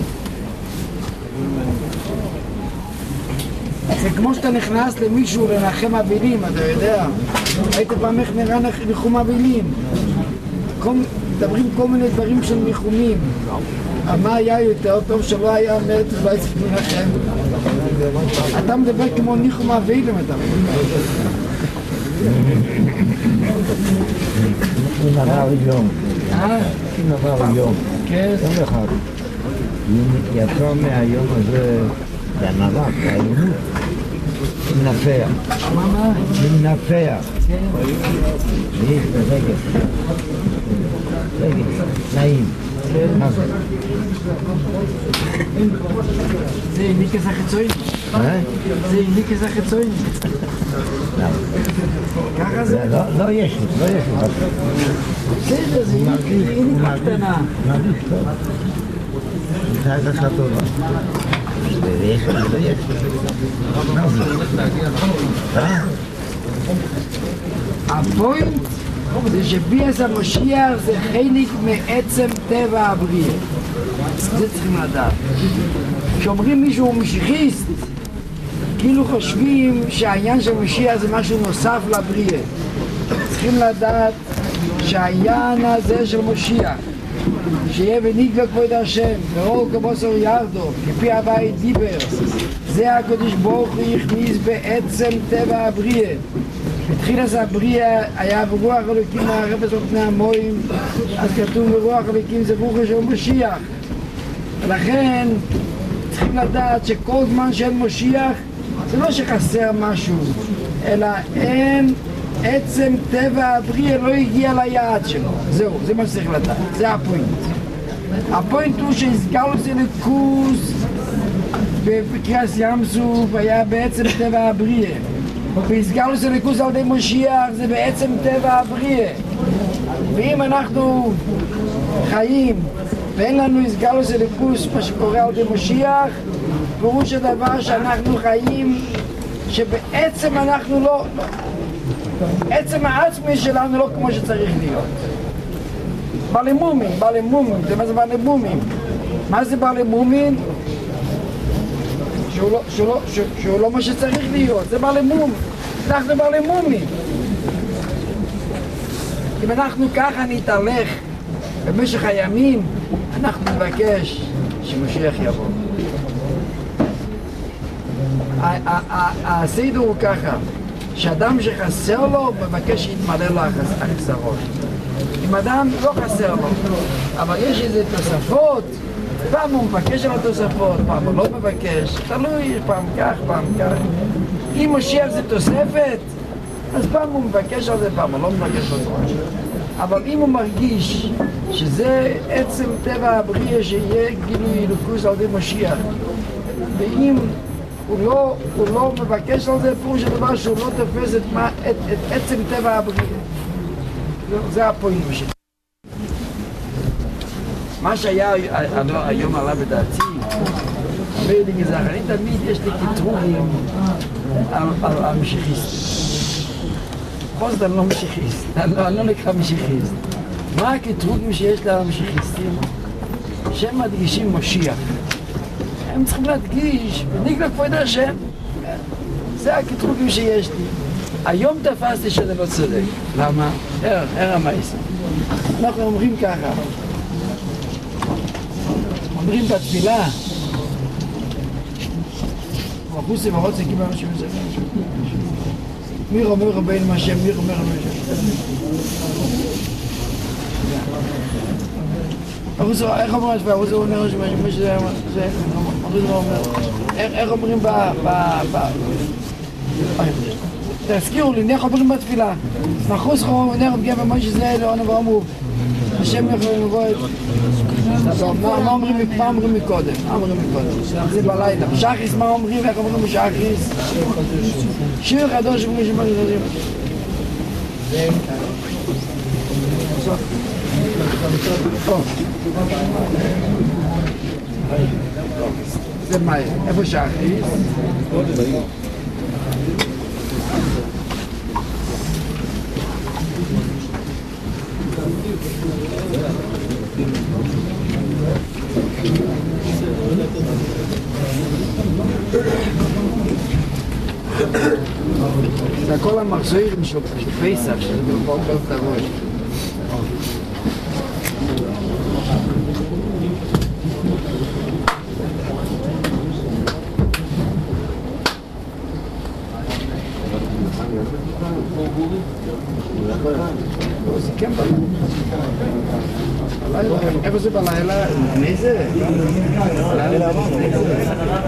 זה כמו שאתה נכנס למישהו לנחם אבלים, אתה יודע. היית פעם איך נראה ניחום אבלים. מדברים כל מיני דברים של ניחומים. מה היה יותר טוב שלא היה מת ולא היה צריך לנחם. אתה מדבר כמו ניחום אבלים, אתה מדבר. אם עבר יום. אה? אם עבר יום. כן. יום אחד. יצא מהיום הזה למאבק, האלימות. מנפח. מה מה? מנפח. כן. ויש ברגל. רגל. נעים. מה זה? זה ניקס החיצוני? אה? זה ניקס החיצוני? ככה זה? לא יש לי, לא יש לי. בסדר, זה ניקה קטנה. מרגיש טוב. זה הרגשה טובה. ויש לי, לא יש לי. מה זה? הפוינט זה שביאס המשיח זה חלק מעצם טבע הבריאה. זה צריכים לדעת. כשאומרים מישהו הוא משיחיסט, כאילו חושבים שהעניין של משיח זה משהו נוסף לבריאה. צריכים לדעת שהעניין הזה של משיח, שיהיה ונגלה כבוד השם, ורואו כבוסר ירדו, כפי הבית דיבר, זה הקדוש ברוך הוא הכניס בעצם טבע הבריאה. בתחילת הבריאה היה ברוח אלוקים מהרפס על פני המוים, אז כתוב ברוח אלוקים זה ברוך של משיח. ולכן צריכים לדעת שכל זמן שאין משיח זה לא שחסר משהו, אלא אין עצם טבע הבריאה לא הגיע ליעד שלו. זהו, זה מה שצריך לדעת, זה הפוינט. הפוינט הוא שהסגלו זה לקוס בקריאת ים סוף היה בעצם טבע הבריאה. והסגלו זה לקוס על ידי משיח זה בעצם טבע הבריאה. ואם אנחנו חיים ואין לנו הסגלו זה לקוס מה שקורה על ידי משיח, פירוש הדבר שאנחנו חיים שבעצם אנחנו לא, לא עצם העצמי שלנו לא כמו שצריך להיות. בעלי מומין, בעלי מומין, זה מה זה בעלי מומין? מה זה בעלי מומין? שהוא לא, שהוא לא, שהוא, שהוא לא מה שצריך להיות, זה בעלי מומין. אנחנו בעלי מומין. אם אנחנו ככה נתהלך במשך הימים, אנחנו נבקש שמשיח יבוא. הסדר הוא ככה, שאדם שחסר לו, מבקש שיתמלא לו החסרות. אם אדם לא חסר לו, אבל יש איזה תוספות, פעם הוא מבקש על התוספות, פעם הוא לא מבקש, תלוי, פעם כך, פעם כך. אם משיח זה תוספת, אז פעם הוא מבקש על זה, פעם הוא לא מבקש על זה. אבל אם הוא מרגיש שזה עצם טבע הבריאה שיהיה גילוי אלוקות על ידי משיח, ואם הוא לא, הוא לא מבקש על זה, פירוש הדבר שהוא לא תופס את, מה, את, את עצם טבע הבריאה. זה הפוינט בשביל. מה שהיה היום עלה בדעתי, הרבה יודעים את זה, אני תמיד יש לי קטרורים על, על, על משיחיסט. פוסט אני לא משיחיסט, אני לא, אני לא נקרא משיחיסט. מה הקטרורים שיש לה על המשיחיסטים? שהם מדגישים משיח. הם צריכים להדגיש, ונגלה כבוד השם. זה הקטרוגים שיש לי. היום תפסתי שזה לא צודק. למה? ער, ער המייסה. אנחנו אומרים ככה. אומרים בתפילה. מחוסי ורוצה קיבל משהו מזה. מיר אומר רבינו מהשם, מיר אומר רבינו מהשם. איך אומרים התפילה? הוא אומר שזה איך אומרים ב... תזכירו לי, איך אומרים בתפילה? מחוס חום, נרם גבר, מה שזה לא ואמרו השם יכולים לבוא מה אומרים מקודם? מה אומרים מקודם? זה בלילה. בשחיס מה אומרים? איך אומרים בשחיס? שיר חדוש ומי שמה שדרים זה מה? איפה שהכריס? זה הכל המחזורים של פסח, שזה בכל את הראש. זה כן בלילה. איפה זה בלילה? לפני זה? בלילה לפני זה.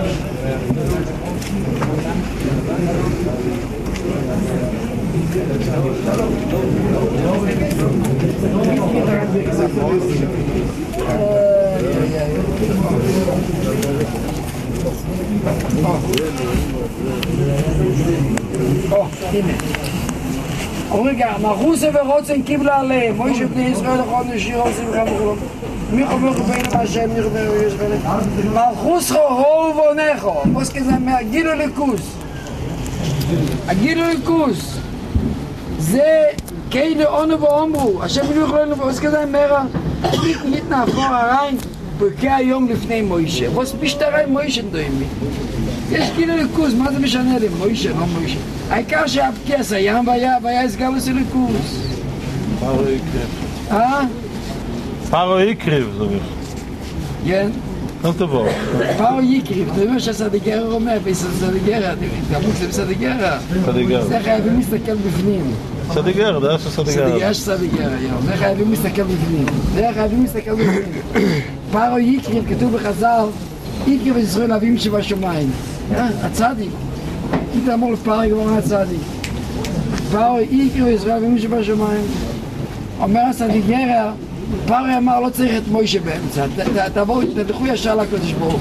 הנה רגע, מחוסה ורוצן קיבלה עליהם מוישה בני ישראל נכון נשיר עושים חמור מי חומר חובין מהשם נרבר וישבלת מלכוסכו הו ובונכו פוס כזה מהגילו לכוס הגילו לכוס זה כאילו אונו ואומרו השם מלוך לנו פוס כזה מרה נתנעפור הריין פרקי היום לפני מוישה פוס בשתרי מוישה דוימי יש גילו לכוס, מה זה משנה לי? מוישה, לא מוישה העיקר שהפקס הים והיה הסגר לזה לכוס פרו יקריב אה? פרו יקריב, זה אומר כן? לא תבוא פרו יקריב, זה אומר שהסדיגרה אומר סדיגרה, תמוק זה בסדיגרה זה חייבים להסתכל בפנים סדיגרה, זה היה שסדיגרה סדיגרה שסדיגרה, זה חייבים להסתכל בפנים זה חייבים להסתכל בפנים פרו יקריב, כתוב בחז"ל יקריב את ישראל אביהם שבשמיים הצדיק אם תאמור לפרק ואומר הצדיק פרו יקריב את ישראל אביהם שבשמיים אומר הסדיגרה פרו אמר לא צריך את מוישה באמצע תבואו, תלכו ישר לקדוש ברוך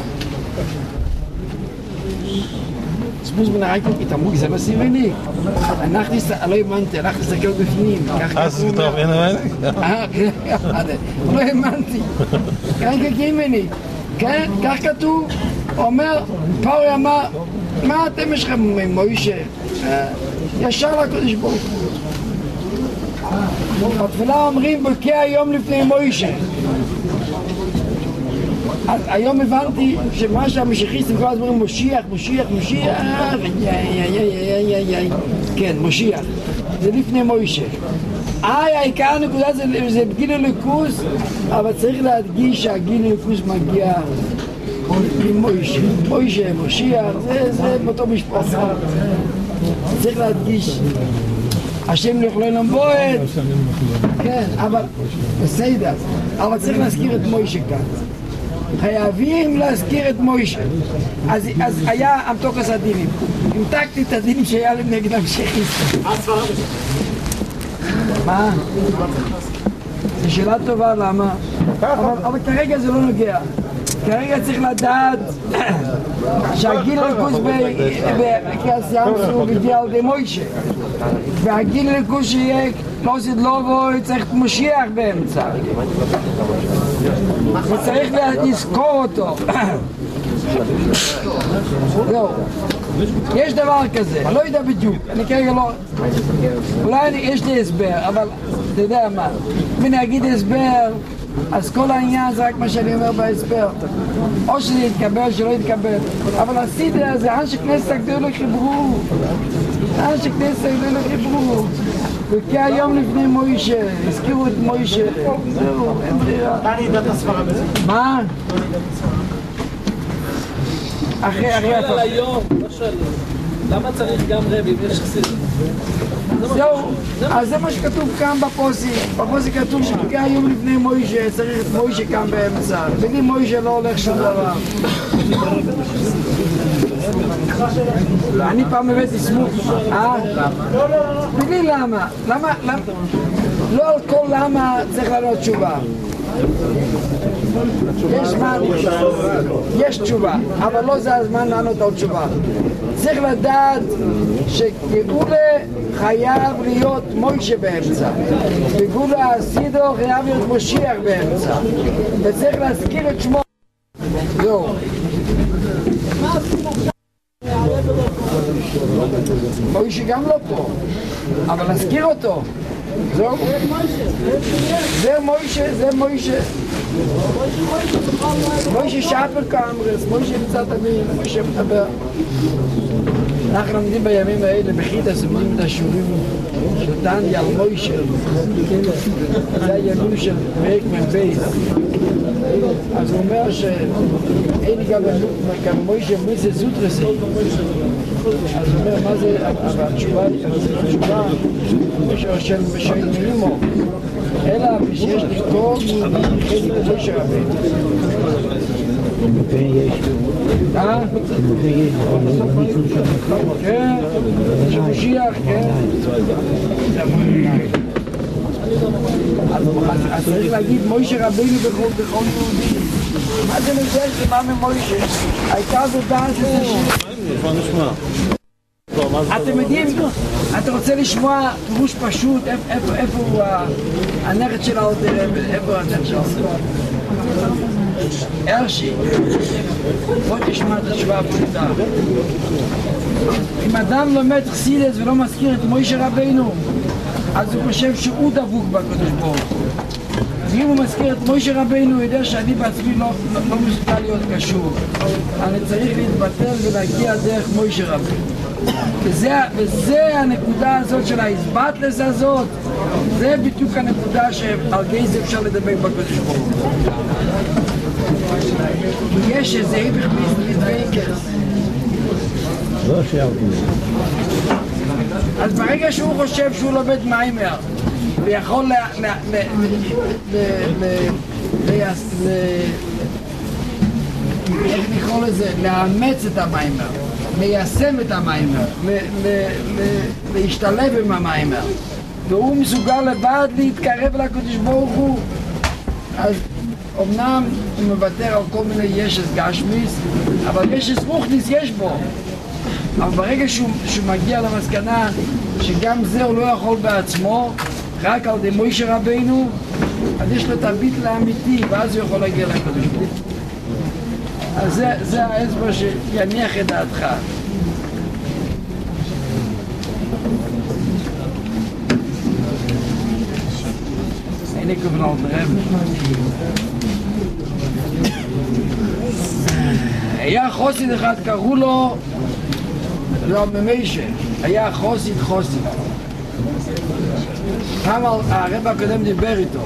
ספוס בנהייקו כי תמוק זה בסיבני אנחנו לא האמנתי, אנחנו נסתכל בפנים אה, זה טוב, אין האמנתי? אה, לא האמנתי כאן כגימני כן, כך כתוב אומר, פרו אמר מה אתם יש לכם מוישה? ישר לקדוש ברוך בתפילה אומרים בוקי היום לפני מוישה אז היום הבנתי שמה שהמשיחיסטים כל הזמן אומרים מושיח, מושיח, מושיח כן, מושיח זה לפני מוישה איי, העיקר הנקודה זה גילו לכוס אבל צריך להדגיש שהגילו לכוס מגיע עם מוישה מוישה, מושיח, זה באותו משפחה צריך להדגיש השם לא יכול למבועד כן, אבל בסדר אבל צריך להזכיר את מוישה כאן חייבים להזכיר את מוישה אז, אז היה אמתוקס הדינים המתקתי את הדינים שהיה להם נגד המשיחיסטים מה? זו שאלה טובה למה? אבל, אבל כרגע זה לא נוגע כרגע צריך לדעת שהגיל לכוס בקריאס ים סור בדיע על די מוישה והגיל לכוס שיהיה לא עושה לא בו צריך מושיח באמצע וצריך לזכור אותו לא יש דבר כזה, אני לא יודע בדיוק, אני כרגע לא אולי יש לי הסבר, אבל אתה יודע מה אם אני אגיד הסבר אז כל העניין זה רק מה שאני אומר בהסבר או שזה יתקבל או שלא יתקבל אבל הסידר הזה, אנשי כנסת הגדול לחיברו אנשי כנסת הגדול לחיברו וכי היום לפני מוישה, הזכירו את מוישה זהו, אין ברירה מה אני יודעת הסברה בזה? מה? אחרי, אחרי שואל על היום, לא שואל למה צריך גם רבי אם יש חסיד? זהו, אז זה מה שכתוב כאן בפוסי בפוסי כתוב שכי היום לפני מוישה צריך את מוישה כאן באמצע בלי מוישה לא הולך שום דבר אני פעם הבאתי סמוך אה? בלי למה למה? לא על כל למה צריך לענות תשובה יש זמן, יש תשובה, אבל לא זה הזמן לענות על תשובה. צריך לדעת שגאולה חייב להיות מוישה באמצע, בגאולה הסידו חייב להיות משיח באמצע, וצריך להזכיר את שמו. זהו. מוישה גם לא פה, אבל להזכיר אותו. זהו. זה מוישה, זה מוישה. מוישה שפר קאמרס, מוישה נמצא תמיד, מוישה מדבר. אנחנו לומדים בימים האלה בחידס, לומדים את השיעורים של דניה על מוישה. זה הימים של פרק מבייס. אז הוא אומר שאין גם מוישה מיסה זוטרסי. אז הוא אומר מה זה, אבל התשובה, התשובה של מימו. אלא שיש לכתוב חלק מוישה רבינו. אה? כן, שמשיח, כן. אז צריך להגיד מוישה רבינו בכל יהודי. מה זה מזה שבא ממוישה? הייתה זו דעת שזה שיר. אתם יודעים, אתה רוצה לשמוע פירוש פשוט, איפה הוא הנכד של האלתר רבי, איפה הוא הנכד של האלתר רבי? הרשי, בוא תשמע את התשובה הפשוטה. אם אדם לומד חסידות ולא מזכיר את מוישה רבינו, אז הוא חושב שהוא דבוק בקדוש ברוך הוא. ואם הוא מזכיר את מוישה רבינו, הוא יודע שאני בעצמי לא, לא, לא מסוגל להיות קשור. אני צריך להתבטל ולהגיע דרך מוישה רבינו. וזה, וזה הנקודה הזאת של ההסבטלס הזאת, זה בדיוק הנקודה שעל גיא זה אפשר לדבק בקדוש ברוך הוא. יש איזה היפך מתדבקס. לא שיערתי. אז ברגע שהוא חושב שהוא לומד מיימר ויכול ל... ל... ל... ל... ל... ל... איך נקרא לזה? לאמץ את המיימר, ליישם את המיימר, להשתלב עם המיימר, והוא מסוגל לבד להתקרב לקדוש ברוך הוא, אז אמנם הוא מוותר על כל מיני ישס גשמיס, אבל ישס רוחניס יש בו. אבל ברגע שהוא, שהוא מגיע למסקנה שגם זה הוא לא יכול בעצמו, רק על די מוישה רבינו, אז יש לו את הביטל האמיתי, ואז הוא יכול להגיע לקדוש ברוך הוא. אז זה, זה האצבע שיניח את דעתך. הנה כוונה עוד רב. היה חוסיד אחד, קראו לו לא ממיישה, היה חוסיד חוסיד. פעם הרב הקודם דיבר איתו.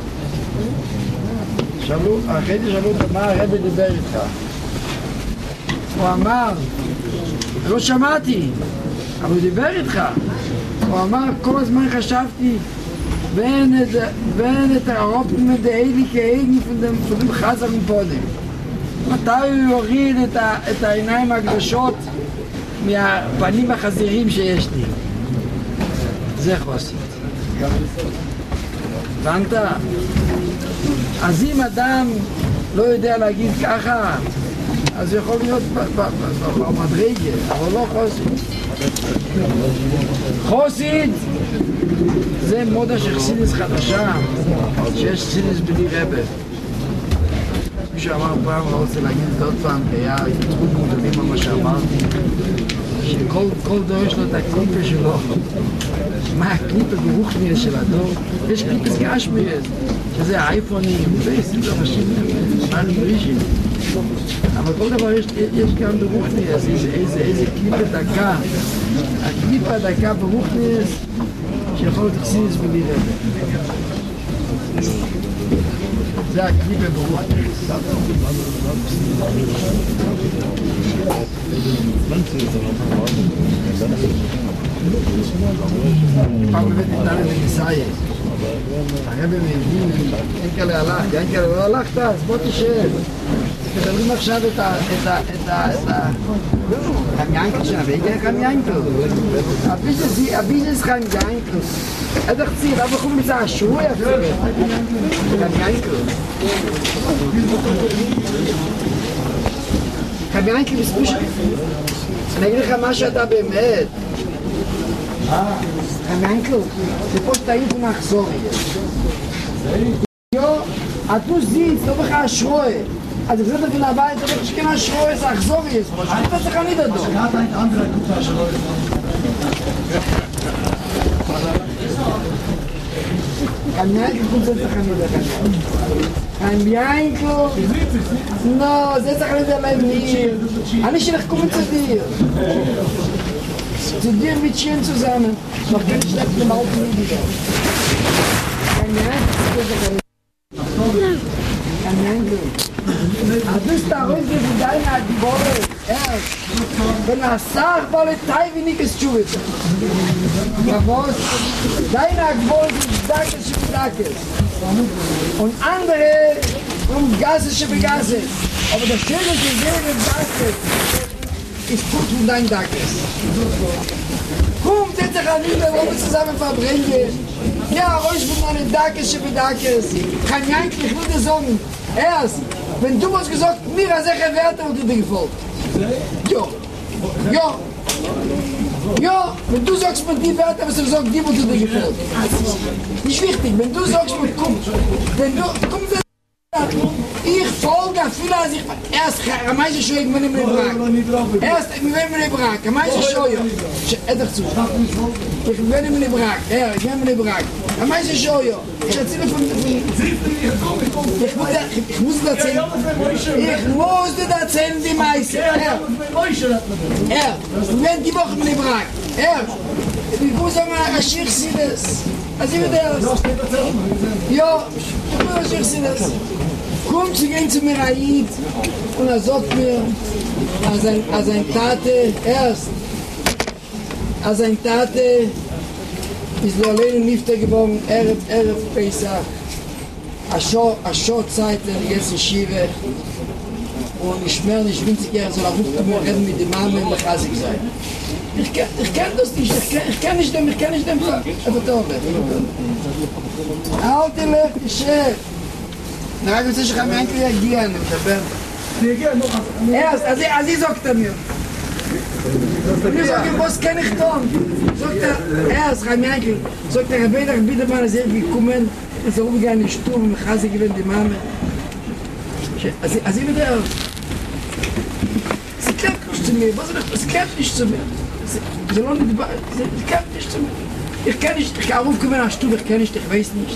שאלו, אחרי זה שאלו אותו, מה הרב דיבר איתך? הוא אמר, לא שמעתי, אבל הוא דיבר איתך. הוא אמר, כל הזמן חשבתי, ואין את הרופן דאילי כאיגני פונדם חזר מפודם. מתי הוא יוריד את העיניים הקדושות מהפנים החזירים שיש לי? זה חוסית. הבנת? אז אם אדם לא יודע להגיד ככה, אז יכול להיות במדרגה, אבל לא חוסית. חוסית זה מודה של חסידס חדשה, שיש חסידס בלי רבה. מישהו אמר פעם, לא רוצה להגיד את עוד פעם, כי היה התפתחות מודדים על מה שאמרתי, שכל דור יש לו את הקליפה שלו. מה הקליפה ברוחניה של הדור? יש קליפס גשמייס, שזה האייפונים, ויש אנשים, מה נגרישים. אבל כל דבר יש, יש גם ברוחניה, איזה, איזה, איזה קליפה דקה. הקליפה דקה ברוחניה, שיכול להיות חסידס בלי רבה. זה הקליפה ברוחניה. פעם בבית ניתן לניסאי, הרבי מבין, אין כאלה הלך, אין כאלה לא הלכת, אז בוא תשב. מדברים עכשיו את ה... את ה... את ה... את ה... חיים ינקל שם, והגיע חיים ינקל. הביזנס חיים ינקל. איזה חציר, אבל אנחנו מצא השרוי אפילו. חיים ינקל. חיים ינקל בספוש... אני אגיד לך מה שאתה באמת. חיים ינקל, זה פה שתאים פה נחזור. יו, את לא זיץ, לא בך השרוי. אז זה בסדר בין הבית, אתה בטח שכן השרוי זה אחזור יש פה, שאתה צריך אני דדו. חיים ינקל קום זה צריך אני דדו. חיים ינקל, לא, זה צריך אני דדו להם ניר. אני שלך קום את צדיר. צדיר מתשיין zusammen. noch ganz schlecht im Auto nicht. Kein Ernst, kein Ernst. Du bist da ruhig wie deine Adibore. Erst, wenn er sagt, weil er Teil wie nicht geschuht. Ja, was? Deine Adibore sind Dackes für Dackes. Und andere um Gases für Gases. Aber das Schöne ist, die Dackes ist gut von dein Dackes. Komm, setz dich an ihn, wo wir zusammen verbringen. Ja, ruhig von meinen Dackes für Dackes. Kein Jankel, ich würde sagen, erst, wenn du was gesagt, mir als solche Werte und dir gefolgt. Ja, ja, ja, wenn du sagst mir die Werte, was du sagst, die wird dir gefolgt. Nicht wichtig, wenn du sagst mir, komm, wenn du, komm, ich folge viel als ich, erst, am meisten schon, ich bin im Lebrak. Erst, ich bin im Lebrak, am meisten schon, edach zu. Ich bin im Lebrak, ja, ich bin im Lebrak. Am meisten schon, ich erzähle von, ich muss, ich muss das erzählen, ich muss das erzählen, die meisten, er, er, ich bin die Woche im Lebrak, er, ich muss sagen, ein Schirch sie das, also ich will das, ja, ich muss ein Schirch sie das. Kommt zu gehen zu mir Aid und er sagt mir, als ein, als ein Tate, erst, als ein Tate ist nur alleine Nifter geworden, Erev, Erev Pesach, a Short-Zeit, jetzt in Shiva, und ich schmer nicht winzig Jahre, soll er ruft mir reden mit dem Mama und Chazig sein. Ich, ich kenn das nicht, ich kenn, ich kenn nicht dem, ich kenn nicht dem, aber doch, Alte Lech, Chef, אני רק רוצה שחמי ינקל יגיע, אני מדבר. אני אגיע, לא, אז, אז היא זוגת mir. אני זוגת בוס כן נכתום. זוגת, אז חמי ינקל, זוגת רבי דרך בידרמן הזה גיקומן, זה הוא בגלל נשתו ומחזי גילן דימאמה. אז היא מדבר. זה קלפט nicht zu mir, זה קלפט nicht zu mir. זה לא נדבר, זה קלפט nicht zu mir. Ich kann nicht, ich arruf kommen nach Stub, ich kann nicht, ich weiß nicht.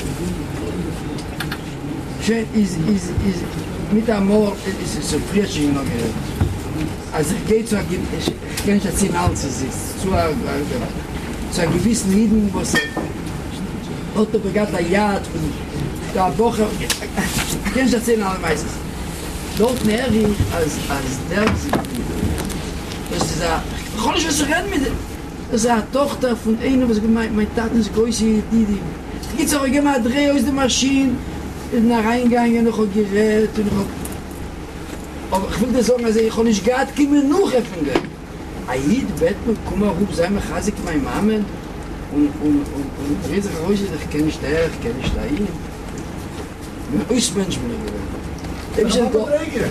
Is, is, is, mit Amor ist es so frisch, ich noch gehört. Also ich gehe zu einem, ich kann nicht erzählen, alles es ist, zu einem, zu einem gewissen Lieden, wo es Otto begann der Jad von der Woche, ich kann nicht erzählen, alle meistens. Dort näher ich, als, als der, das ist ein, ich kann nicht was reden mit, das ist eine Tochter von einer, was gemeint, meine Taten ist größer, die, die, die gibt es auch immer ein Dreh aus der Maschine, ich bin reingegangen, noch ein Gerät und noch... Aber ich will dir sagen, also ich kann nicht gerade kommen noch öffnen. Aid, Bettmann, komm mal ruf, sei mir Chazik, mein Mamen und und und und Riesig Röse, ich kenne nicht der, ich kenne nicht der Aid. Ich bin ein Mensch, bin ich geworden.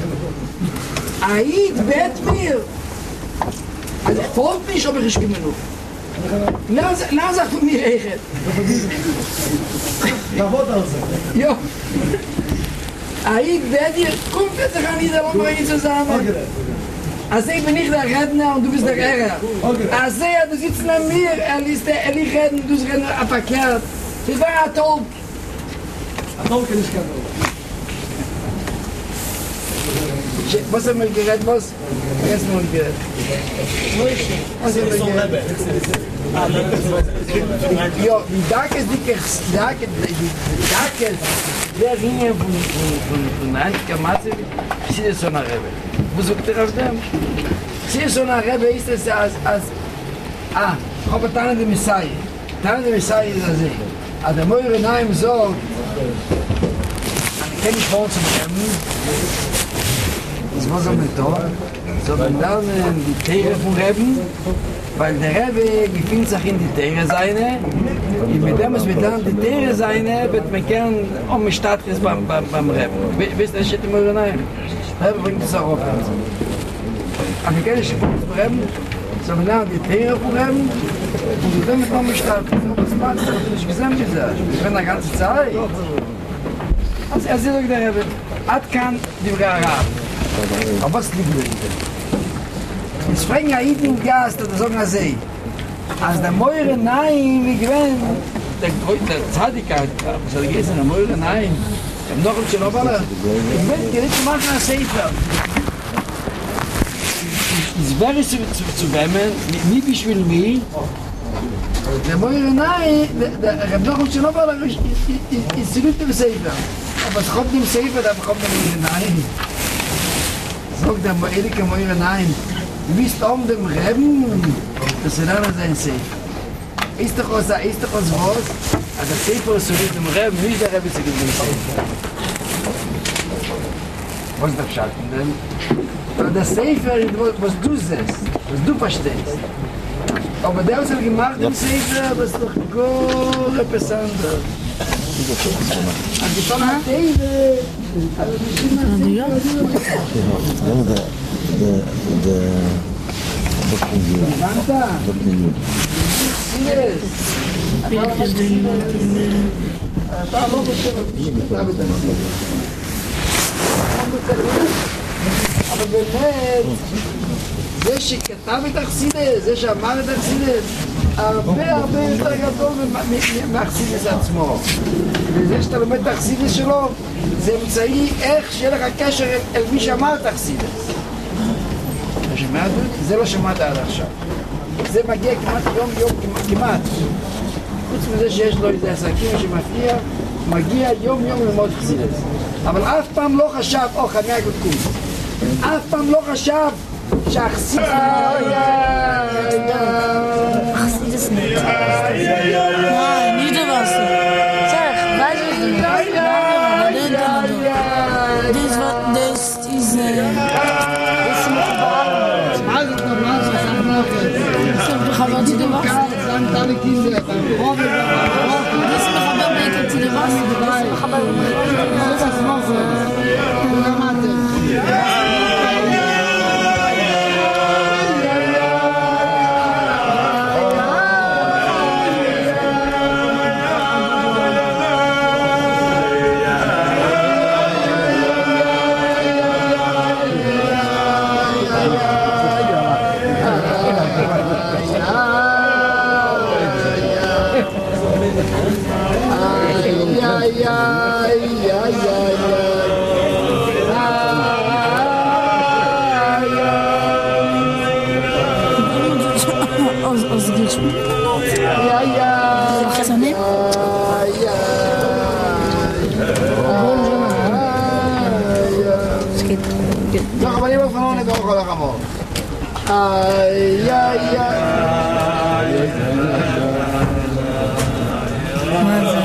Aid, Bettmann! Also ich folge nicht, aber ich komme noch. Lass sag von mir echt. לעבוד על זה. Jo. Aid, werd je, kom bitte gaan niet allemaal maar iets zusammen. Als ik ben nicht der Redner und du bist der Lehrer. Als er, du sitzt neben mir, er liest er nicht reden, du redest verkehrt. Das war ein Tolk. Ein Tolk ist kein Tolk. Was haben wir geredet, was? Was haben wir geredet? Was haben wir geredet? Ja, die Dackes, die Dackes, die Dackes, der Ringe von von Antika Matze, sie ist so eine Rebbe. Wo sucht ihr auf dem? Sie ist so eine Rebbe, ist es als, als, ah, aber Tana de Messiah. Tana de Messiah ist also, als der Meure Naim sagt, ich kenne nicht vor zu nehmen, sagen wir da, so wir lernen die Teire von Reben, weil der Rebbe gefühlt sich in die Teire seine, und mit dem, was wir lernen die Teire seine, wird man gern um die Stadt beim, beim, beim Rebbe. Wisst ihr, das steht immer rein? Der Rebbe bringt das auch auf. Aber wir kennen die Punkt von Reben, so wir lernen die Teire von Reben, und wir sind mit um die Stadt. Das macht das nicht gesehen, gesagt. Wir werden eine ganze Zeit. Also er sagt der Rebbe, hat kann die Brara. Aber was liegt dahinter? Jetzt fragen ja hier den Gast, oder sagen er sie, als der Meure Nein, wie gewinnt, der Zadika, was er gegessen, der Meure Nein, ich hab noch ein Tschernobala, ich will dir nicht machen als Sefer. Es wäre zu, zu, zu wemmen, nicht wie will mich, der Meure Nein, ich hab noch ein Tschernobala, ist zurück dem Sefer. Aber es kommt dem Sefer, da kommt der Meure Nein. Sagt der Meure Meure Nein. Du bist um dem Reben, das ist dann sein Sefer. Ist doch was, ist doch was was? Also der Sefer ist so mit dem Reben, nicht der Reben ist mit dem Sefer. Was ist der Schatten denn? Aber der Sefer ist, was du siehst, was du verstehst. Aber der, was er gemacht im Sefer, das ist doch gar etwas anderes. Und die Sonne hat Teile, also die Schimmel hat Teile. The the booking you. Booking you. Yes. Because the אבל באמת, זה שכתב את החסידס, זה שאמר את החסידס, הרבה הרבה יותר גדול מהחסידס עצמו. וזה שאתה לומד את החסידס שלו, זה אמצעי איך שיהיה לך קשר אל מי שאמר את החסידס. אתה שמעת? זה לא שמעת עד עכשיו. זה מגיע כמעט יום יום, כמעט. חוץ מזה שיש לו איזה עסקים שמפתיע, מגיע יום יום ללמוד חסידס. אבל אף פעם לא חשב, או חניה קודקות, אף פעם לא חשב שהחסידס... חסידס נית. nicht der Wasser. Sag, weiß ich nicht. Das war, das ist... מחבר אותי דבאס? זה מחבר אותי דבאס? זה מחבר לא, אבל אם אופנוע נגרום כל החמור. איי, איי, איי. מה זה?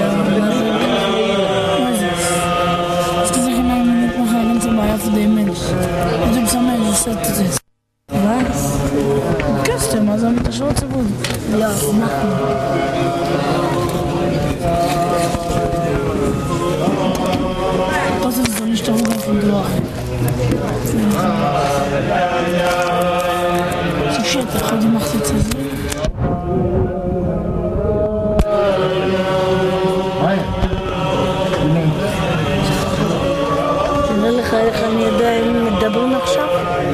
מה זה? Ich kann sagen, ich bin noch ein ganzer Meier für den Mensch. Und ich bin ein Mensch, das ist. Was? Kannst du mal so mit der Schwarze Bude? Ja, mach mal. Das ist doch nicht der Hunger von Dorf. So shit, ich hab die Macht jetzt so. איך אני יודע אם מדברים עכשיו?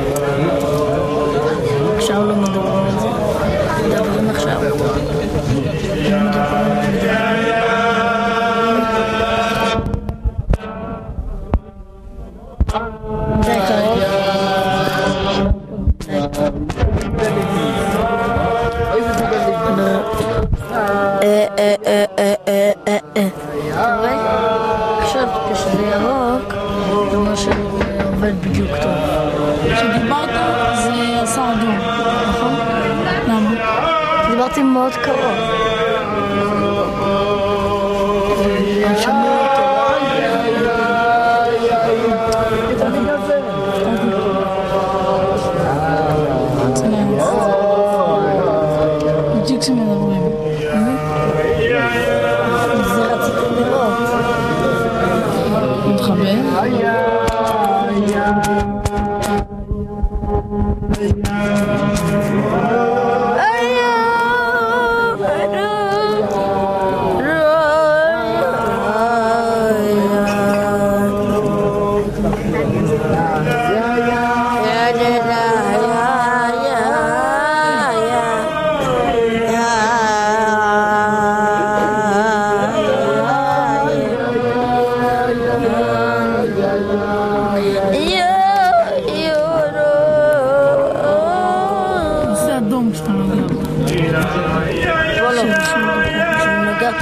עכשיו לא מדברים על זה. מדברים עכשיו. לא מדברים על זה. די קרוב. אה אה אה אה אה אה אה אתה רואה? עכשיו כשזה ירוק זה מה שעובד בדיוק טוב. כשדיברת זה עשה אדום, נכון? למה? דיברתי מאוד קרוב. שמעו אותו.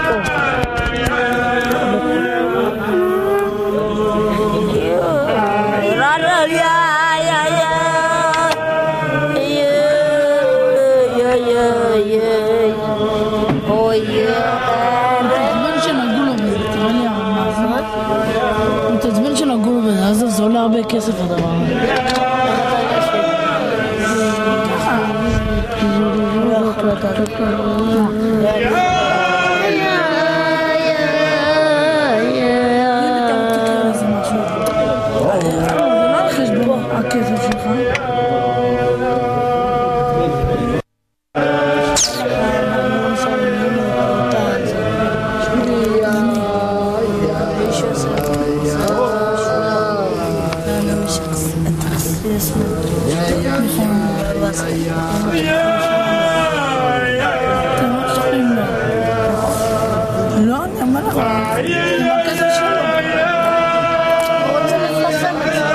מתעצבן שנגעו לו בזה, אז זה עולה הרבה כסף הדבר הזה. זה לא על חשבון הכסף שלך. לא, אני אומר לך, עם הכסף שלו. הוא רוצה לפרסם את זה.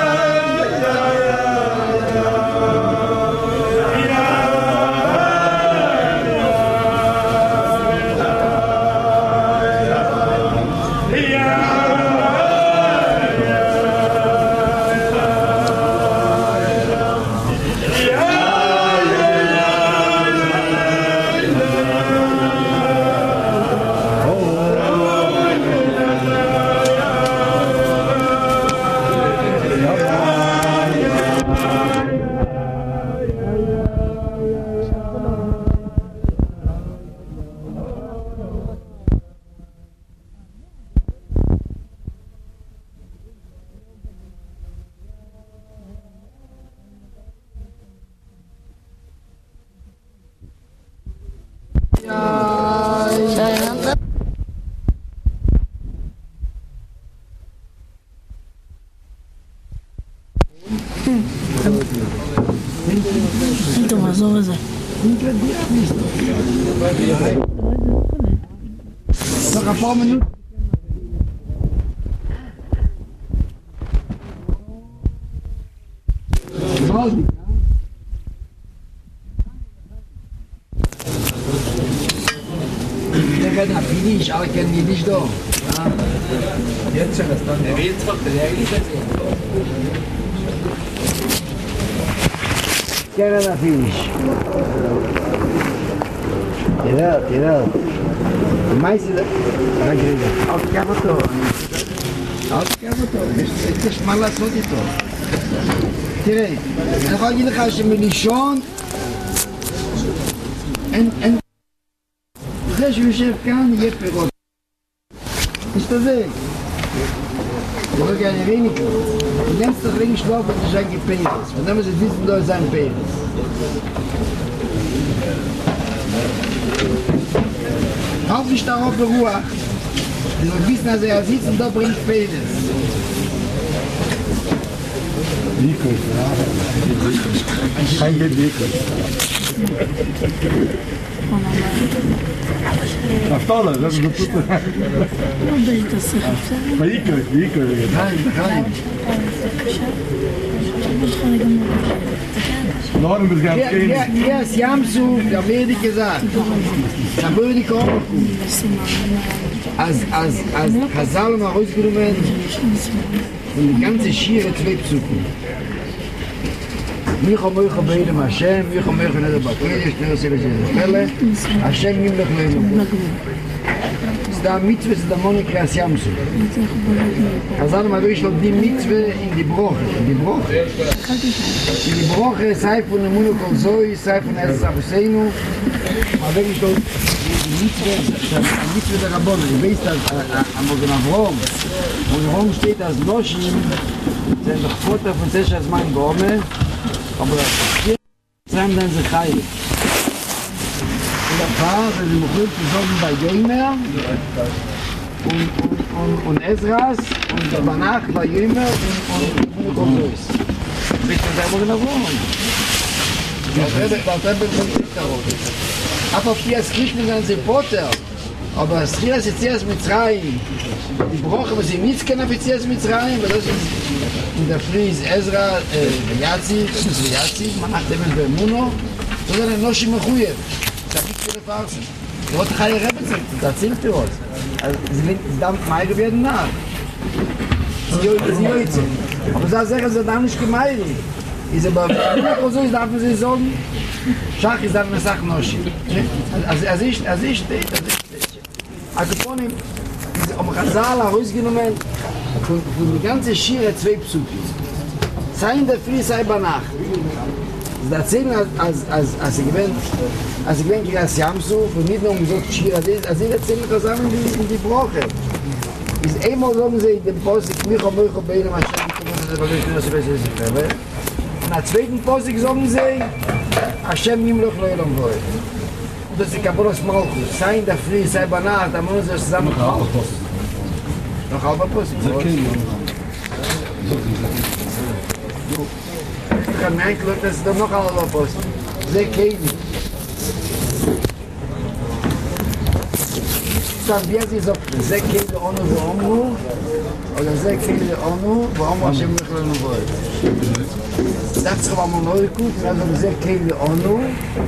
טוב, עזוב את זה. Sag ein paar Minuten. Der geht nach Finish, alle kennen die nicht da. Jetzt schon, das dann. Der will zwar, der will nicht. Quero na Finish. תראה, תראה. מה זה? רק רגע. אל תקב אותו. אל תקב אותו. יש מה לעשות איתו. תראה, אני יכול להגיד לך שמלישון אין, אין... זה שהוא יושב כאן יהיה פירות. תסתובב. זה לא גנרי נקרא. וגם צריך לשלוח את זה כפרס. וגם זה דיסם לא זן פרס. Halt dich darauf beruhig. Wenn du wissen, dass er sitzt und da bringt Pedes. Wirklich, ja. Kein Geld wirklich. Aftola, das ist gut. Vehikel, Vehikel. Nein, nein. Norden bis ganz gehen. Hier ist Jamsu, da werde ich gesagt. Da würde ich auch kommen. Als, als, als Chazal mal rausgenommen und die ganze Schiere zwei Psuchen. Mich und mich und beide Hashem, mich und mich und nicht Bakeli, ich nehme sie in der Fälle. Hashem nimmt mich leben. Das ist der Mitzwe, das ist der Monik Reas Jamsu. Chazal mal durch die Mitzwe in die Broche. In die Broche. In die Broche, sei von der Munu Kolzoi, sei von der Sabuseinu. Aber wirklich dort die Mitzwe, die Mitzwe der Rabbon. Ich weiß, dass am Mogen Avrom, wo in Rom steht als Noshim, sind doch Foto von Sesha Zman Gome, aber hier sind dann sie heilig. In der Pfarr, wenn sie mich zusammen bei Jömer und, und, und Ezras und danach bei Jömer und Munu Kolzois. Bis zu der Mogen Avrom. Das Rebbe kommt nicht darauf. Aber auf die Skrischen sind sie Potter. Aber es ist jetzt erst mit Zerayim. Die Broche, was sie nicht kennen, ist jetzt mit Zerayim, weil das ist in der Früh ist Ezra, Yazzi, das ist Yazzi, man macht eben bei Muno, so dann ein Noshim Mechuyev. Das ist nicht viele Farsen. Du hast keine Rebbe, das erzählt dir was. Also, sie wird verdammt Meire werden nach. Sie wird sie. Aber das sagen sie dann nicht gemeint. Ist aber, wenn so ist, darf man sie sagen, Schach ist dann eine Sache noch. Also, er ist, er ist, also von ihm, um Chazal herausgenommen, von, von die ganze Schire zwei Psukis. Sei in der Früh, sei bei Nacht. Sie erzählen, als, als, als ich gewinnt, als ich gewinnt, als Jamsu, und nicht nur um so Schire, als sie erzählen zusammen in die Brache. Ist einmal sagen sie, den Posik, mich und mich und Beine, und am zweiten Posik sagen sie, Hashem Nimloch Leilom Void. Und das ist Kabbalas Malchus. Sei in der Früh, sei bei Nacht, da müssen sie zusammen kommen. Noch halber Posik. Ich kann mir eigentlich, das ist doch noch halber Posik. Sehr kein. Dann wie sie sagt, sehr kein Onu Vo'omru, oder sehr kein Onu Vo'omru Hashem Nimloch Leilom Void. Das ist aber mal neu gut, also sehr kein Onu.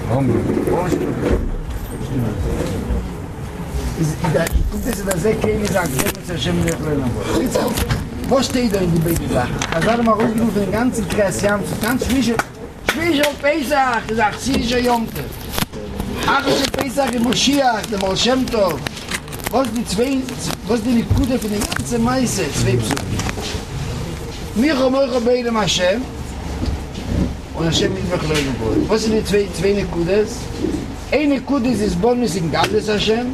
Ich gucke, dass er sehr kein sagt, dass Hashem Nimloch Leilom Void. Was steht da in die beiden Sachen? Er sagt mal rausgenommen von den ganzen Kreis, ja, ganz frische, frische Pesach, er sagt, sirische Jomte. Achische Pesach im Moschiach, der Baal Shem Tov. Was die zwei, was die Nikude für die ganze Meise, zwei Psuchen. Micho Mocho Beidem Hashem und Hashem Nimloch Leilom Void. Was sind die zwei, zwei Nikudes? Eine Nikude ist Bonus in Gadles Hashem.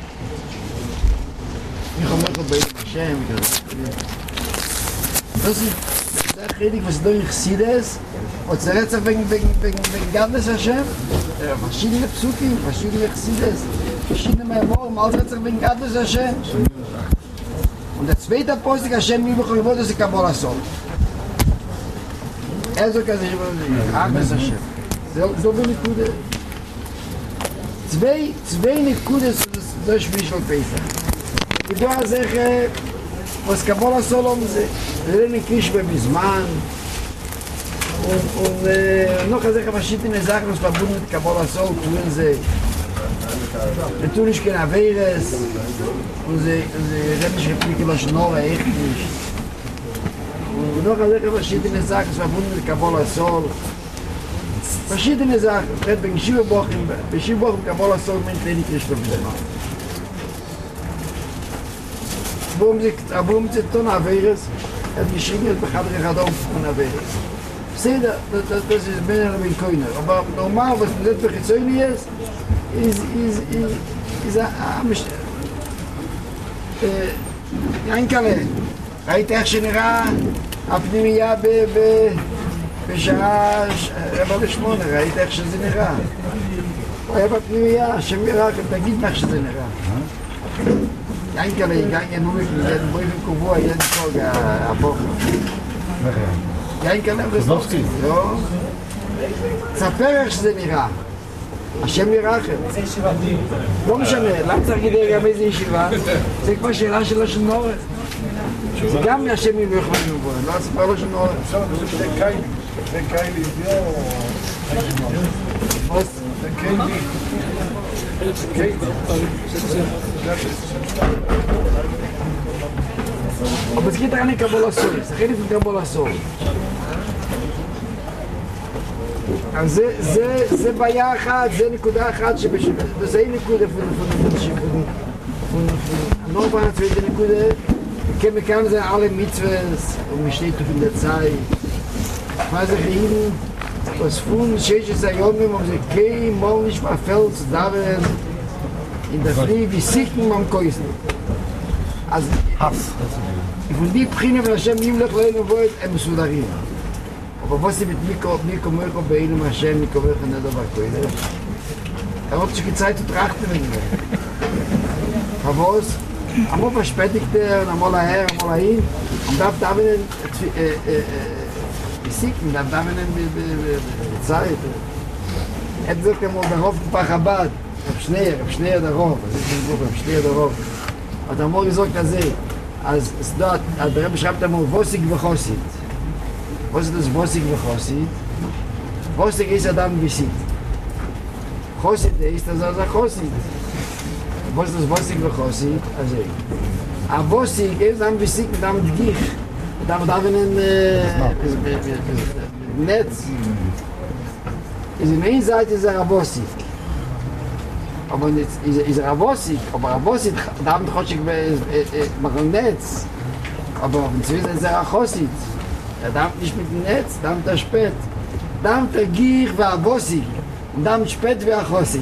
Micho Mocho Beidem Hashem. Das ist der Redig, was du nicht siehst, und es redet sich wegen, wegen, wegen, wegen Gadles Hashem. Verschiedene Psukim, verschiedene Chsides, verschiedene Memoren, alles redet sich wegen Gadles Hashem. Und der zweite Apostel, Hashem Nimloch Leilom Void, das ist Kabbalah Sol. Er sagt, dass ich Gadles Hashem. So bin ich gut. Zwei, zwei Nikudes, das ist Mischel Pesach. Ich würde sagen, was Kabbalah Sol um sie, René Kishbe Bisman und, und äh, noch eine Sache, verschiedene Sachen, was verbunden mit Kabbalah Sol tun sie. Sie tun nicht keine Averes und sie, sie reden nicht Replike, was Nora echt nicht. Und noch eine Sache, verschiedene Sachen, was verbunden mit Kabbalah Sol. Verschiedene Sachen, ich rede wegen Schiebe-Bochum, bei Schiebe-Bochum Kabbalah Sol mit René Kishbe Bisman. Warum sie, warum sie tun Averes? Er hat geschrieben, dass er hat auch von Averes. Seht ihr, das ist mehr als ein Koiner. Aber normal, was nicht für Gezäune ist, ist, ist, ist, ist ein Einkale. ראית איך שנראה הפנימייה בשעה רבע לשמונה, ראית איך שזה נראה. הוא היה בפנימייה, השם יראה, תגיד איך שזה נראה. Jankele, ich gehe nur mit dem Beutel Kubo, jeden Tag eine Woche. Jankele, das ist doch. Ja. ספר איך שזה נראה. השם ירחם. לא משנה, למה צריך להגיד גם איזה ישיבה? זה כבר שאלה של לשון אורך. זה גם מהשם ירחם מבוא, לא אספר לשון אורך. זה קיילי, זה קיילי, זה קיילי. Aber es geht auch nicht Kabbalah Sol, es redet von Kabbalah Sol. אז זה בעיה אחת, זה נקודה אחת, וזה נקודה von Nova, zweite Nikude, wir kennen sie alle Mitzvahs und wir stehen in der Zeit. Was ich Ihnen, was von Sheshes Ayomim, wo sie kein Mal nicht mehr fällt, da werden in der Früh wie Sichten am Koisen. Also, von die Prine von Hashem Nimloch Leilom Void, הם מסודרים. Aber was ist mit Miko, Miko, Miko, Beinu, Hashem, Miko, Miko, nicht aber Koiden? Er hat sich die Zeit zu trachten wegen mir. Aber was? Einmal verspätigt er, einmal her, einmal hin. Und darf da einen Sicken, darf da einen Zeit. Er hat gesagt, einmal der Hof Pachabad, auf Schnee, auf Schnee der Hof, das ist nicht gut, auf Schnee der Hof. Hat einmal gesagt, dass er, als es dort, der Rebbe schreibt einmal, Vossig v'Chosid. Was ist das Vossig v'Chosid? Vossig ist Adam wie Sid. Chosid ist das also Chosid. Was ist das Bossig für Chossi? Also, a Bossig ist am Wissig mit einem Gich. Da wir da einen Netz. Ist in einer Seite ist er a Bossig. Aber jetzt ist er a Bossig. Aber a Bossig, da haben die Chossi mit dem Netz. Aber inzwischen ist er a Chossi. Er darf nicht mit dem Netz, da haben er spät. Da haben er Gich und a Bossig. Und da haben spät wie a Chossi.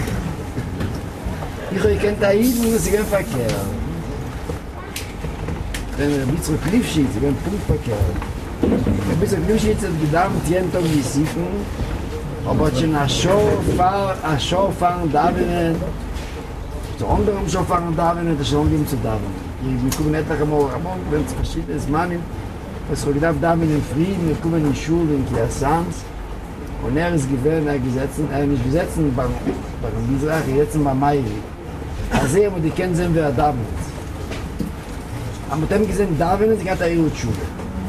Ich kenne da Jeden, das ist kein Verkehr. Wenn wir ein bisschen Kliffschied, das ist ein Punktverkehr. Ein bisschen Kliffschied hat gedacht, jeden Tag die Siffen, aber schon ein Show fahren da werden, zu anderen Show fahren da werden, das schon geben zu da werden. Wir kommen nicht nach dem Morgen, wenn es verschiedene Mannen, was wir gedacht da werden in Frieden, wir kommen in die Schule, in Kiasans, und er ist gewählt, er gesetzt, er nicht gesetzt, bei Mizrach, jetzt in Mamayri. Also, aber die kennen sehen, wer da ist. Aber mit dem gesehen, da ist, die hat er ihre Schule.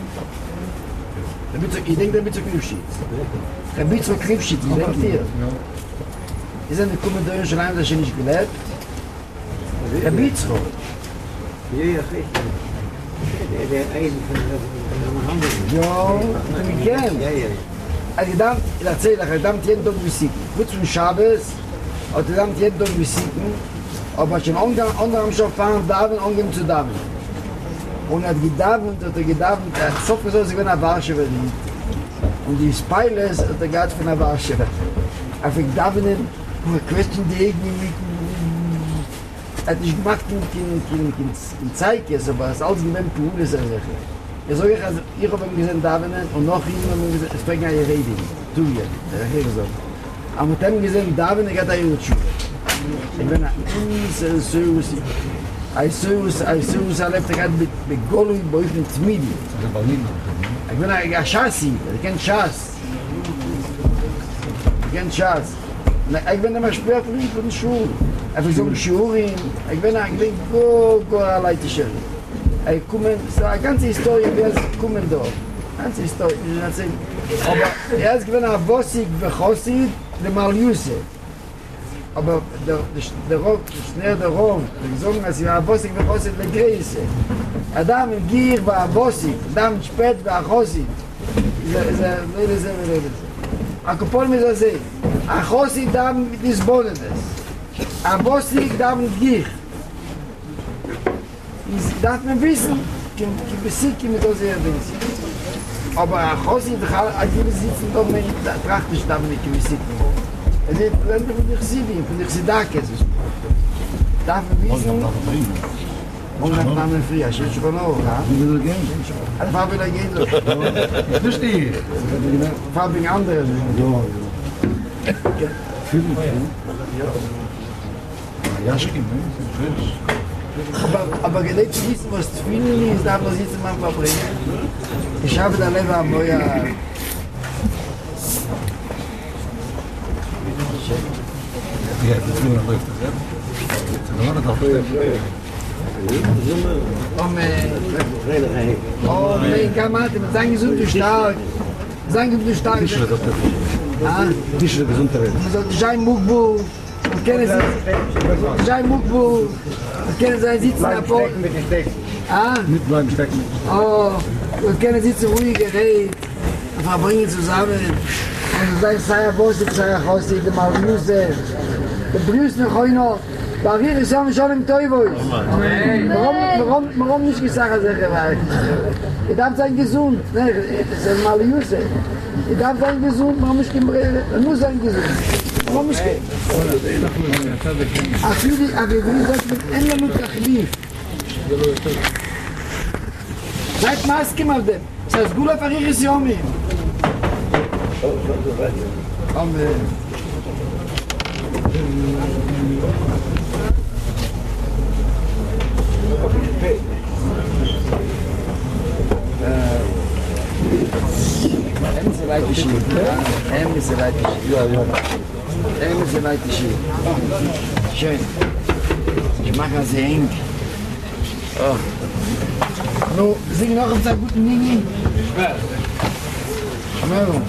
Ich denke, der wird so Krippschied. Der wird so Krippschied, ich denke dir. Die sind die Kommen durch Schleim, das ist nicht gelebt. Der wird so. Ja, ja, der Eisen von der Ja, ich kenne. Also, ich dachte, ich erzähle euch, ich dachte, jeden Tag Musik. Kurz von Schabes, und ich dachte, jeden Tag Musik. Aber schon andere haben schon fahren, Daven, umgehen zu Daven. Und er hat gedavnt, hat er gedavnt, er hat so gesagt, ich bin ein Warschewer nicht. Und die Speiles hat er gehabt von einer Warschewer. Er fängt Davenen, wo er question die irgendwie, er hat nicht gemacht in Zeitjes, aber es ist alles gewinnt, Puhn ist er sicher. Ich sage euch, also ich habe ihm gesehen Davenen und noch ihm haben wir gesagt, es fängt eine Rede, tu je, er hat gesagt. Aber mit dem gesehen Davenen, er hat er ihre Schuhe. Ich bin ein Insel, Söus, ein Söus, ein Söus, er lebt gerade mit Golui, bei euch in Zmidi. Ich bin ein Chassi, ich kenne Chass. Ich kenne Chass. Ich bin immer später von den Schuhen. Ich bin so ein Schuhin, ich bin ein go, go, Leitischer. Ich komme, so eine ganze Historie, wie es kommen da. Ganze Historie, ich will erzählen. Aber er ist gewinn ein Bossig, Bechossid, der Maljuse. Aber der, der Rock, schnell der Rock, der gesungen, als ich war Bossig Bechossid Legreise. Adam im Gier war Bossig, Adam spät war Chossid. זה, זה, זה, זה, זה, זה. הקופול מזזה. החוסי דם נסבונדס. הבוסי דם גיח. darf man wissen, die Besiege mit uns erwiesen. Aber Chossi, die sitzen doch nicht, da tracht ich da nicht die Besiege. Es ist von der Chsidim, von der Chsidakes. Darf man wissen, und dann haben wir früher, ich schon noch, ja? Wie will er gehen? Also fahr wieder gehen. Du stehst. Fahr wegen anderen. Ja. Ja, schick ihn, ne? Aber, aber gelegt zu wissen, was zu finden ist, darf man sitzen, man verbringen. Ich habe da Leben am Neujahr. Ja, das will man läuft das, ja? Das ist noch Oh, nee, kann man, sagen gesund, du stark. Sagen du stark. Tischle Gesundheit. Also, Jai Mukbu, kennen Sie, Jai Mukbu, kennen Sie sitzen am Boden. Ah? Mit bleiben stecken. Oh, und kennen Sie zu ruhig geredet, verbringen zusammen. Und sagen, sei ein Boss, sei ein Haus, die mal Grüße. Die Grüße noch heute. Barir ist ja schon im Teufel. Warum, warum, warum nicht gesagt, dass er gewalt? Ich darf sein gesund. Ne, das ist mal Juse. Ich darf sein gesund, warum nicht gebrüllt? Er muss sein gesund. Warum nicht? Ach, Judi, aber wie gesagt, mit Ende mit Kachlief. Seid Maske mal dem. Das heißt, Gula Barir ist Yomi. Amen. Em ist weit geschieht. Em ist weit geschieht. Ja, ja. Em ist weit geschieht. Schön. Ich mache das eng. Oh. Nu, sing noch ein paar guten Dinge. Amero.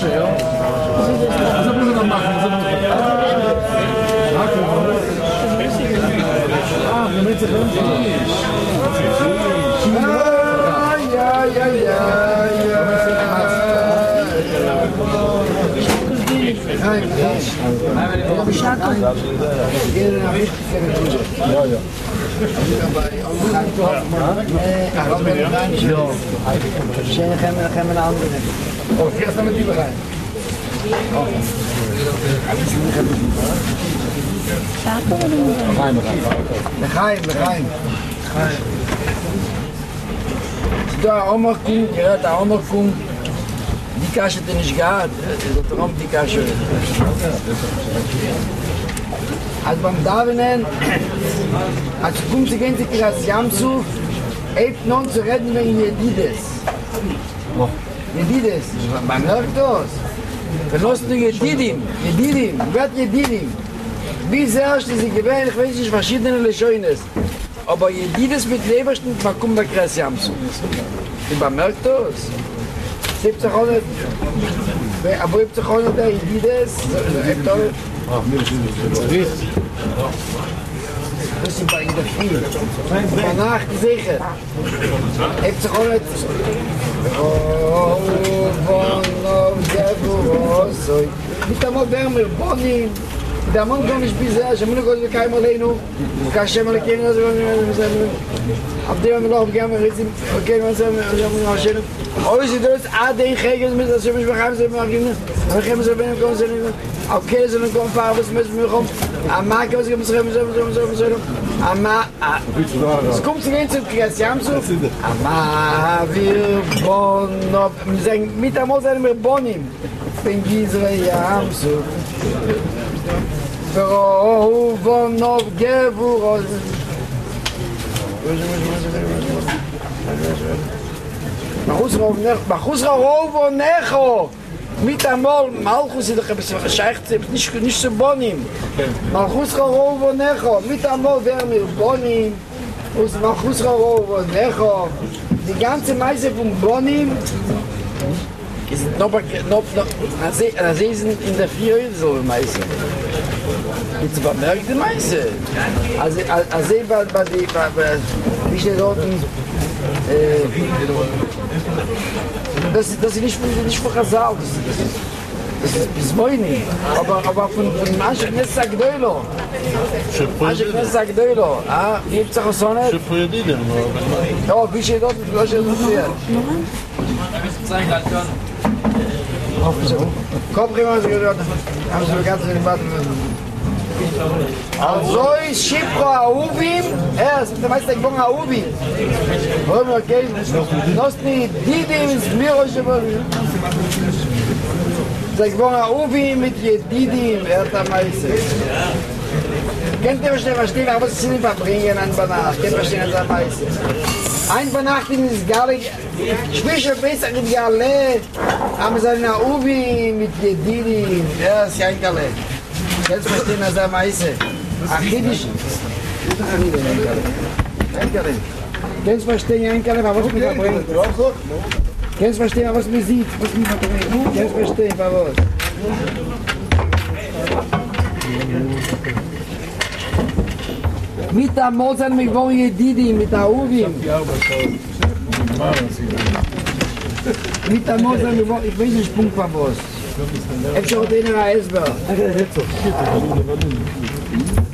Masche, ja. Was soll man dann machen? Was soll man dann machen? Ah, wir müssen ja, ja, ja, ja. Nein, ja, ja. Misschien gaan we een andere. Oh, eerst dan met die begrijp. Lechaim, lechaim. Da Omar Kuhn, gerät der Omar Kuhn, die Kasche den ich gehabt, der Traum die Kasche. Als beim Davenen, als du kommst, gehen sie das Jamsu, eben nun zu reden wegen Jedides. Jedides, man hört das. Verlost du Jedidim, Jedidim, wer Jedidim? Wie sehr ist diese Gewähne, ich weiß nicht, verschiedene Lechoines. Aber Jedides mit Lebersten, man kommt bei Kreis Jamsu. Man merkt das. Sie habt sich auch nicht, aber ihr habt sich auch nicht der Jedides, das ist bei in der Früh. Bei Nacht sicher. Habt sich auch nicht. Oh, von der Burosoi. Nicht einmal wärmer, Bonnie. Der Mann kann nicht bis sehr, ich muss noch kein Mal hin. Kann ich mal kennen, also ab dem wir noch gerne reden, okay, wir sind wir noch schön. Oh, sie das A D G mit das wir haben sie mal gehen. Wir gehen so wenn kommen sie. Okay, so kommen paar was müssen wir kommen. Am Markt was wir müssen so so so. Am es kommt zu gehen zu Kreation so. Am wir bon mit der Mose mit Bonim. Wenn diese ja so. Oh, von auf Geburos. Machusra Machusra Rovo Necho. Mit amol Malchus ist doch bescheicht, nicht nicht so Bonim. Machusra Rovo Necho, mit amol wer mir Bonim. Und Machusra Rovo Necho. Die ganze Meise von Bonim ist noch noch noch in der vier so Meise. Jetzt bemerkt die Meise. Also, also bei die, wie steht dort, das, das ist nicht, nicht von Chazal, das ist bis Moini, aber, aber von, von Asche Knesset Agdoilo. Asche Knesset Agdoilo, ah, gibt es auch so nicht? Ja, wie steht dort, wie steht dort hier? Komm, prima, Sie gehört, haben Sie ganz in den Baden. Also ist Shipro Auvim, er ist der Meister geworden Auvim. Wollen wir gehen? Nosni Didim ins Mirosh. Der geworden Auvim mit Didim, er hat der Meister. Kennt ihr verstehen, verstehen, aber was sie nicht verbringen an Banach? Kennt ihr verstehen, der Meister? Ein Banach ist gar nicht, schwische besser in Gale, haben sie eine Auvim mit Didim, er ist ja ein Gale. Jetzt verstehen wir das Meise. Achidisch. Kennst du verstehen, ein Kalle, was mir verbringt? Kennst du verstehen, was mir sieht, was mir verbringt? Kennst du verstehen, was? Mit der Mozart, mit wo ihr Didi, mit der Uvi. Mit der Mozart, mit wo ich weiß nicht, Punkt war was. אפשר אותי נראה אסבר.